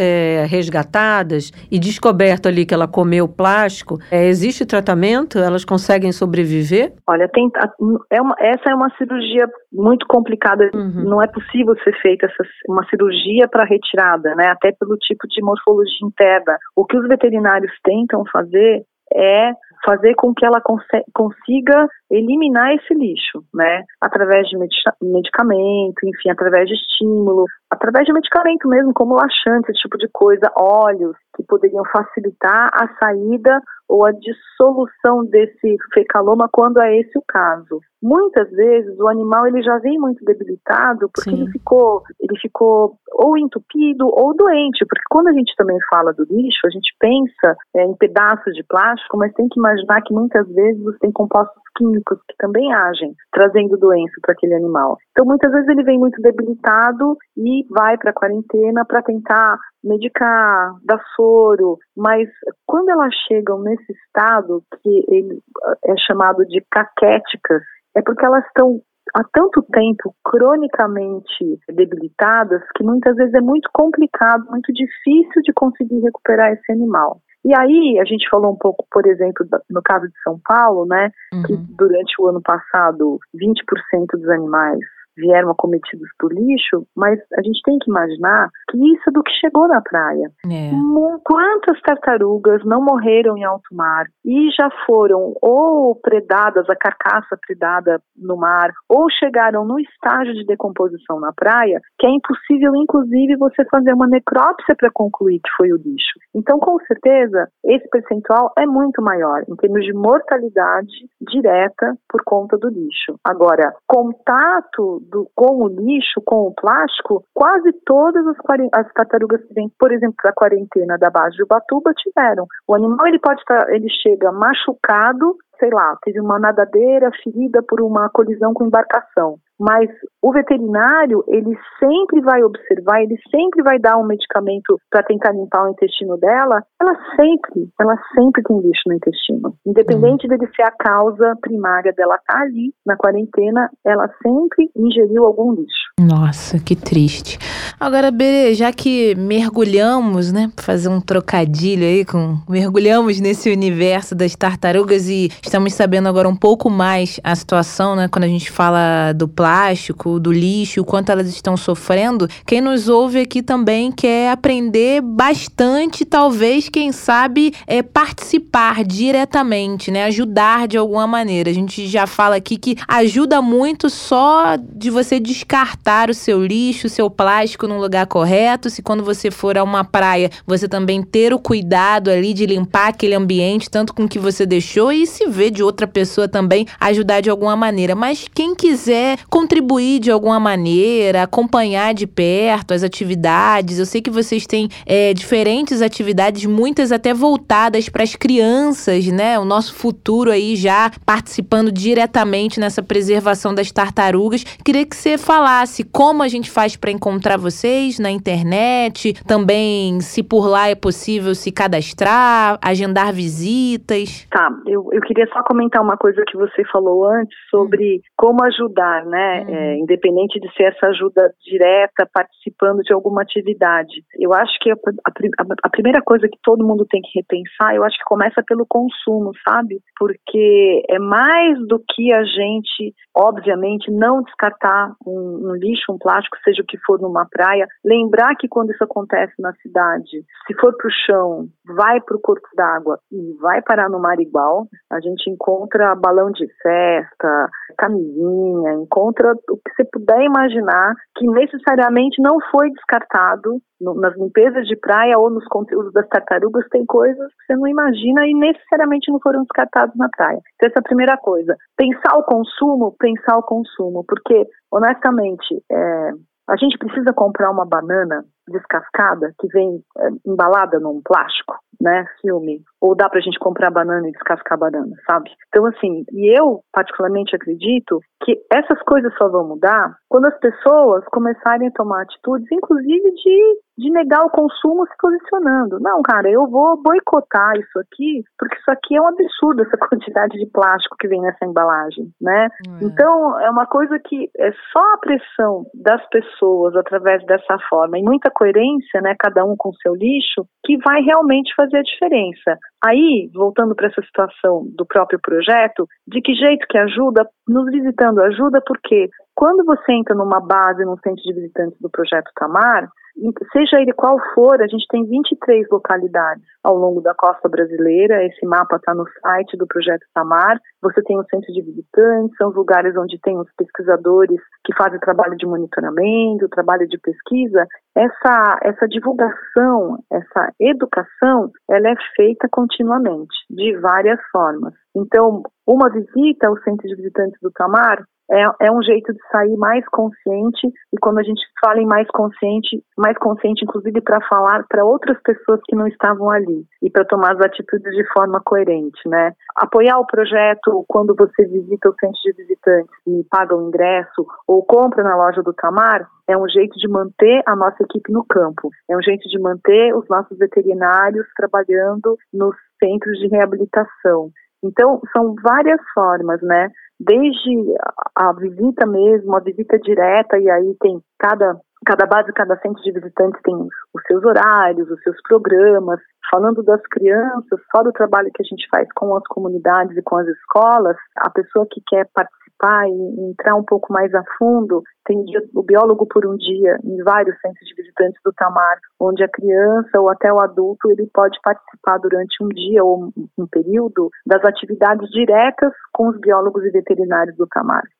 resgatadas e descoberto ali que ela comeu plástico, existe tratamento? Elas conseguem sobreviver? Olha, essa é uma cirurgia muito complicada, não é possível ser feita uma cirurgia para retirada, né? Até pelo tipo de morfologia interna. O que os veterinários tentam fazer é fazer com que ela consiga eliminar esse lixo, né? Através de medicamento, enfim, através de estímulo, através de medicamento mesmo, como laxante, esse tipo de coisa, óleos que poderiam facilitar a saída ou a dissolução desse fecaloma quando é esse o caso. Muitas vezes o animal ele já vem muito debilitado porque ele ficou ou entupido ou doente, porque quando a gente também fala do lixo, a gente pensa em pedaços de plástico, mas tem que imaginar que muitas vezes você tem compostos químicos que também agem, trazendo doença para aquele animal. Então muitas vezes ele vem muito debilitado e vai para a quarentena para tentar medicar, dar soro, mas quando elas chegam nesse estado que ele é chamado de caquéticas, é porque elas estão há tanto tempo cronicamente debilitadas que muitas vezes é muito complicado, muito difícil de conseguir recuperar esse animal. E aí, a gente falou um pouco, por exemplo, no caso de São Paulo, né, que durante o ano passado 20% dos animais vieram acometidos por lixo, mas a gente tem que imaginar que isso é do que chegou na praia. Quantas tartarugas não morreram em alto mar e já foram ou predadas, a carcaça predada no mar, ou chegaram no estágio de decomposição na praia, que é impossível, inclusive, você fazer uma necrópsia para concluir que foi o lixo. Então, com certeza, esse percentual é muito maior, em termos de mortalidade direta por conta do lixo. Agora, contato com o lixo, com o plástico, quase todas as tartarugas que vêm, por exemplo, da quarentena da base de Ubatuba tiveram. O animal ele chega machucado, sei lá, teve uma nadadeira ferida por uma colisão com embarcação. Mas o veterinário, ele sempre vai observar, ele sempre vai dar um medicamento para tentar limpar o intestino dela. Ela sempre tem lixo no intestino. Independente dele ser a causa primária dela estar ali na quarentena, ela sempre ingeriu algum lixo. Nossa, que triste. Agora, Berê, já que mergulhamos, né, pra fazer um trocadilho aí mergulhamos nesse universo das tartarugas e estamos sabendo agora um pouco mais a situação, né, quando a gente fala do plástico, do lixo, o quanto elas estão sofrendo. Quem nos ouve aqui também quer aprender bastante, talvez, quem sabe, participar diretamente, né, ajudar de alguma maneira. A gente já fala aqui que ajuda muito só de você descartar o seu lixo, o seu plástico num lugar correto. Se quando você for a uma praia, você também ter o cuidado ali de limpar aquele ambiente, tanto com o que você deixou, e se vê de outra pessoa também ajudar de alguma maneira. Mas quem quiser contribuir de alguma maneira, acompanhar de perto as atividades, eu sei que vocês têm diferentes atividades, muitas até voltadas para as crianças, né? O nosso futuro aí já participando diretamente nessa preservação das tartarugas. Queria que você falasse como a gente faz para encontrar vocês na internet, também se por lá é possível se cadastrar, agendar visitas. Tá, eu queria só comentar uma coisa que você falou antes sobre como ajudar, né? Independente de ser essa ajuda direta, participando de alguma atividade. Eu acho que a primeira coisa que todo mundo tem que repensar, eu acho que começa pelo consumo, sabe? Porque é mais do que a gente, obviamente, não descartar um lixo, um plástico, seja o que for numa praia. Lembrar que quando isso acontece na cidade, se for pro chão, vai pro corpo d'água e vai parar no mar igual. A gente encontra balão de festa, camisinha, encontra o que você puder imaginar que necessariamente não foi descartado nas limpezas de praia ou nos conteúdos das tartarugas. Tem coisas que você não imagina e necessariamente não foram descartados na praia. Então essa é a primeira coisa. Pensar o consumo, porque honestamente, a gente precisa comprar uma banana descascada que vem embalada num plástico, né, filme, ou dá pra gente comprar banana e descascar a banana, sabe? Então assim, e eu particularmente acredito que essas coisas só vão mudar quando as pessoas começarem a tomar atitudes, inclusive de negar o consumo se posicionando. Não, cara, eu vou boicotar isso aqui, porque isso aqui é um absurdo, essa quantidade de plástico que vem nessa embalagem, né? Então, é uma coisa que é só a pressão das pessoas através dessa forma e muita coerência, né, cada um com o seu lixo, que vai realmente fazer a diferença. Aí, voltando para essa situação do próprio projeto, de que jeito que ajuda? Nos visitando ajuda, porque quando você entra numa base, num centro de visitantes do Projeto Tamar, seja ele qual for, a gente tem 23 localidades ao longo da costa brasileira. Esse mapa está no site do Projeto Tamar. Você tem o centro de visitantes, são os lugares onde tem os pesquisadores que fazem trabalho de monitoramento, trabalho de pesquisa. Essa divulgação, essa educação, ela é feita continuamente, de várias formas. Então, uma visita ao centro de visitantes do Tamar é um jeito de sair mais consciente, e quando a gente fala em mais consciente inclusive para falar para outras pessoas que não estavam ali e para tomar as atitudes de forma coerente, né? Apoiar o projeto quando você visita o centro de visitantes e paga o ingresso ou compra na loja do Tamar é um jeito de manter a nossa equipe no campo, é um jeito de manter os nossos veterinários trabalhando nos centros de reabilitação. Então, são várias formas, né? Desde a visita mesmo, a visita direta, e aí tem cada base, cada centro de visitantes tem os seus horários, os seus programas. Falando das crianças, só do trabalho que a gente faz com as comunidades e com as escolas, a pessoa que quer participar e entrar um pouco mais a fundo, tem o biólogo por um dia em vários centros de visitantes do Tamar, onde a criança ou até o adulto ele pode participar durante um dia ou um período das atividades diretas com os biólogos e veterinários do Tamar.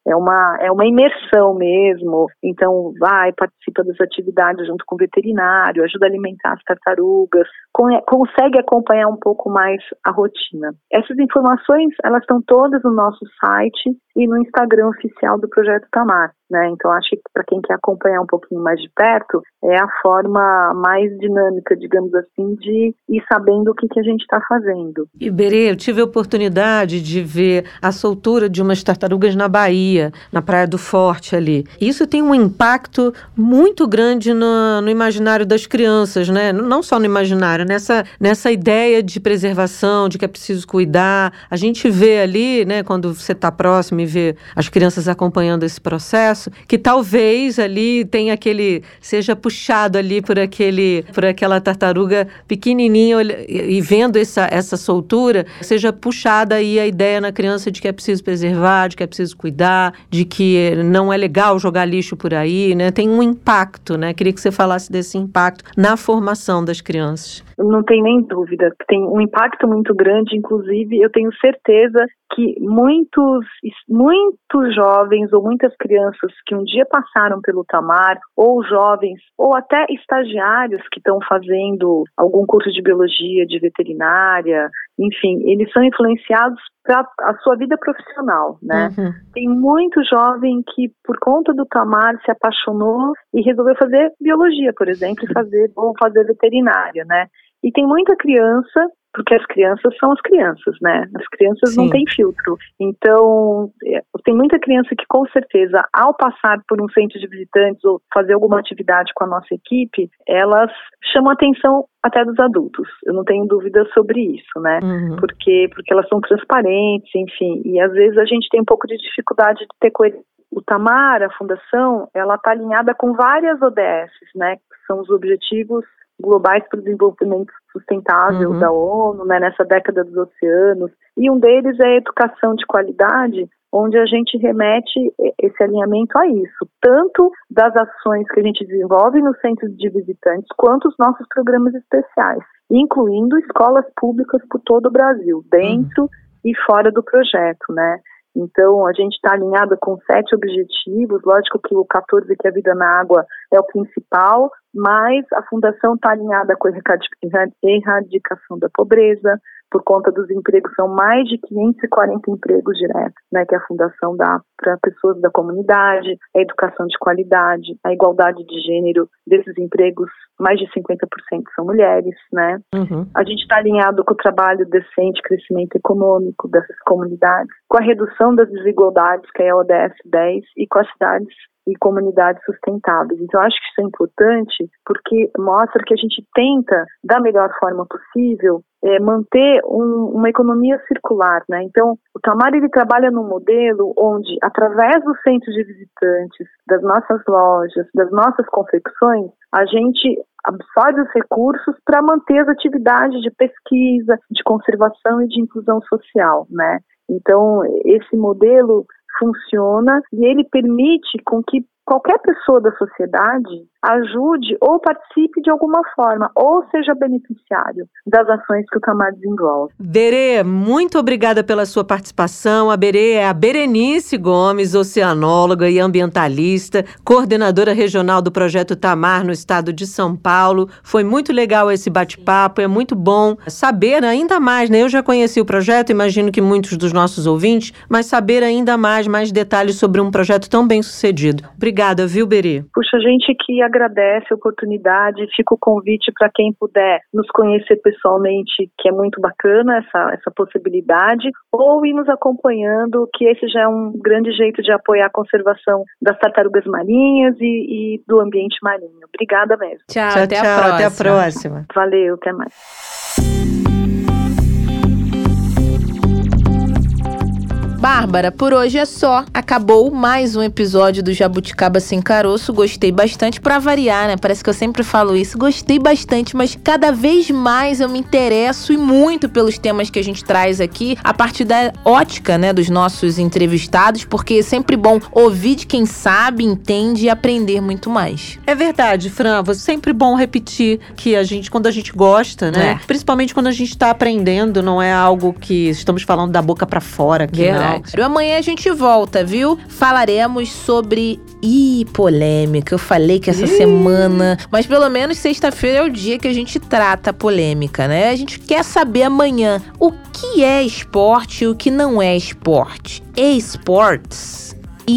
É uma imersão mesmo. Então, participa das atividades junto com o veterinário, ajuda a alimentar as tartarugas, consegue acompanhar um pouco mais a rotina. Essas informações, elas estão todas no nosso site e no Instagram oficial do Projeto Tamar, né? Então, acho que para quem quer acompanhar um pouquinho mais de perto, é a forma mais dinâmica, digamos assim, de ir sabendo o que a gente está fazendo. Iberê, eu tive a oportunidade de ver a soltura de umas tartarugas na Bahia, na Praia do Forte ali. Isso tem um impacto muito grande no imaginário das crianças, né? Não só no imaginário, nessa ideia de preservação, de que é preciso cuidar. A gente vê ali, né, quando você está próximo e vê as crianças acompanhando esse processo, que talvez ali seja puxado ali por aquela tartaruga pequenininha e vendo essa soltura, seja puxada aí a ideia na criança de que é preciso preservar, de que é preciso cuidar, de que não é legal jogar lixo por aí, né? Tem um impacto, né? Queria que você falasse desse impacto na formação das crianças. Não tem nem dúvida, tem um impacto muito grande, inclusive eu tenho certeza que muitos jovens ou muitas crianças que um dia passaram pelo Tamar, ou jovens, ou até estagiários que estão fazendo algum curso de biologia, de veterinária, enfim, eles são influenciados para a sua vida profissional, né? Uhum. Tem muito jovem que, por conta do Tamar, se apaixonou e resolveu fazer biologia, por exemplo, ou fazer veterinária, né? E tem muita criança, porque as crianças são as crianças, né? As crianças Sim. não têm filtro. Então, tem muita criança que, com certeza, ao passar por um centro de visitantes ou fazer alguma atividade com a nossa equipe, elas chamam a atenção até dos adultos. Eu não tenho dúvida sobre isso, né? Uhum. Porque elas são transparentes, enfim. E, às vezes, a gente tem um pouco de dificuldade de ter coerência. O Tamar, a fundação, ela está alinhada com várias ODS, né? Que são os Objetivos Globais para o Desenvolvimento Sustentável da ONU, né, nessa década dos oceanos, e um deles é a educação de qualidade, onde a gente remete esse alinhamento a isso, tanto das ações que a gente desenvolve nos centros de visitantes, quanto os nossos programas especiais, incluindo escolas públicas por todo o Brasil, dentro e fora do projeto, né? Então, a gente está alinhado com 7 objetivos, lógico que o 14, que é a vida na água, é o principal, mas a Fundação está alinhada com a erradicação da pobreza, por conta dos empregos, são mais de 540 empregos diretos, né, que a Fundação dá para pessoas da comunidade, a educação de qualidade, a igualdade de gênero desses empregos, mais de 50% são mulheres, né? Uhum. A gente está alinhado com o trabalho decente, crescimento econômico dessas comunidades, com a redução das desigualdades, que é a ODS 10, e com as cidades e comunidades sustentáveis. Então, acho que isso é importante porque mostra que a gente tenta, da melhor forma possível, manter uma economia circular, né? Então, o Tamar, ele trabalha num modelo onde, através dos centros de visitantes, das nossas lojas, das nossas confecções, a gente absorve os recursos para manter as atividades de pesquisa, de conservação e de inclusão social, né? Então, esse modelo funciona e ele permite com que qualquer pessoa da sociedade ajude ou participe de alguma forma, ou seja beneficiário das ações que o Tamar desenvolve. Berê, muito obrigada pela sua participação. A Berê é a Berenice Gomes, oceanóloga e ambientalista, coordenadora regional do Projeto Tamar no estado de São Paulo. Foi muito legal esse bate-papo, é muito bom saber ainda mais, né? Eu já conheci o projeto, imagino que muitos dos nossos ouvintes, mas saber ainda mais detalhes sobre um projeto tão bem sucedido. Obrigada, viu, Berê? Puxa, a gente que agradece a oportunidade, fica o convite para quem puder nos conhecer pessoalmente, que é muito bacana essa possibilidade, ou ir nos acompanhando, que esse já é um grande jeito de apoiar a conservação das tartarugas marinhas e do ambiente marinho. Obrigada mesmo. Tchau, até a próxima. Valeu, até mais. Bárbara, por hoje é só. Acabou mais um episódio do Jabuticaba Sem Caroço. Gostei bastante, pra variar, né? Parece que eu sempre falo isso. Gostei bastante, mas cada vez mais eu me interesso e muito pelos temas que a gente traz aqui, a partir da ótica, né, dos nossos entrevistados, porque é sempre bom ouvir de quem sabe, entende e aprender muito mais. É verdade, Fran. É sempre bom repetir que quando a gente gosta, né? Principalmente quando a gente tá aprendendo, não é algo que estamos falando da boca pra fora aqui, não. Verdade. Amanhã a gente volta, viu? Falaremos sobre polêmica. Eu falei que essa semana... Mas pelo menos sexta-feira é o dia que a gente trata a polêmica, né? A gente quer saber amanhã o que é esporte e o que não é esporte. Esportes,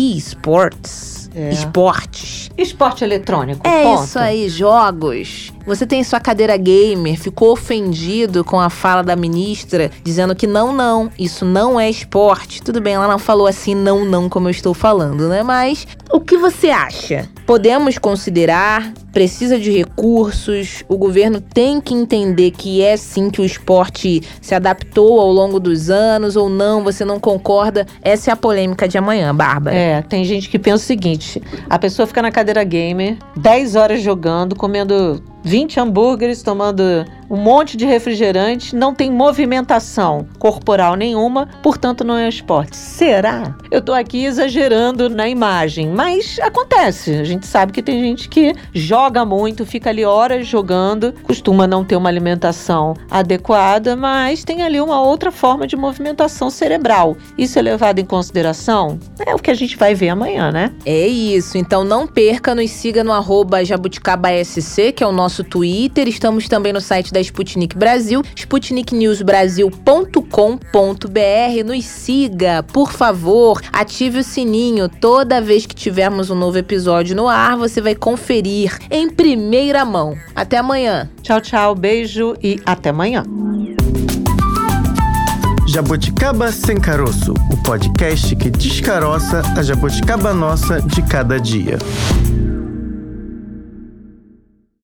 esportes. Esporte eletrônico, É ponto. isso aí, jogos. Você tem sua cadeira gamer, ficou ofendido com a fala da ministra, dizendo que não, isso não é esporte. Tudo bem, ela não falou assim não, como eu estou falando, né? Mas o que você acha? Podemos considerar? Precisa de recursos? O governo tem que entender que é sim que o esporte se adaptou ao longo dos anos ou não? Você não concorda? Essa é a polêmica de amanhã, Bárbara. Tem gente que pensa o seguinte, a pessoa fica na cadeira gamer, 10 horas jogando, comendo 20 hambúrgueres, tomando um monte de refrigerante, não tem movimentação corporal nenhuma, portanto não é esporte. Será? Eu tô aqui exagerando na imagem, mas acontece. A gente sabe que tem gente que joga muito, fica ali horas jogando, costuma não ter uma alimentação adequada, mas tem ali uma outra forma de movimentação cerebral. Isso é levado em consideração? É o que a gente vai ver amanhã, né? É isso, então não perca, nos siga no @JabuticabaSC, que é o nosso Twitter. Estamos também no site da Sputnik Brasil, sputniknewsbrasil.com.br. Nos siga, por favor, ative o sininho. Toda vez que tivermos um novo episódio no ar, você vai conferir em primeira mão. Até amanhã. Tchau, beijo e até amanhã. Jabuticaba Sem Caroço, o podcast que descaroça a jabuticaba nossa de cada dia.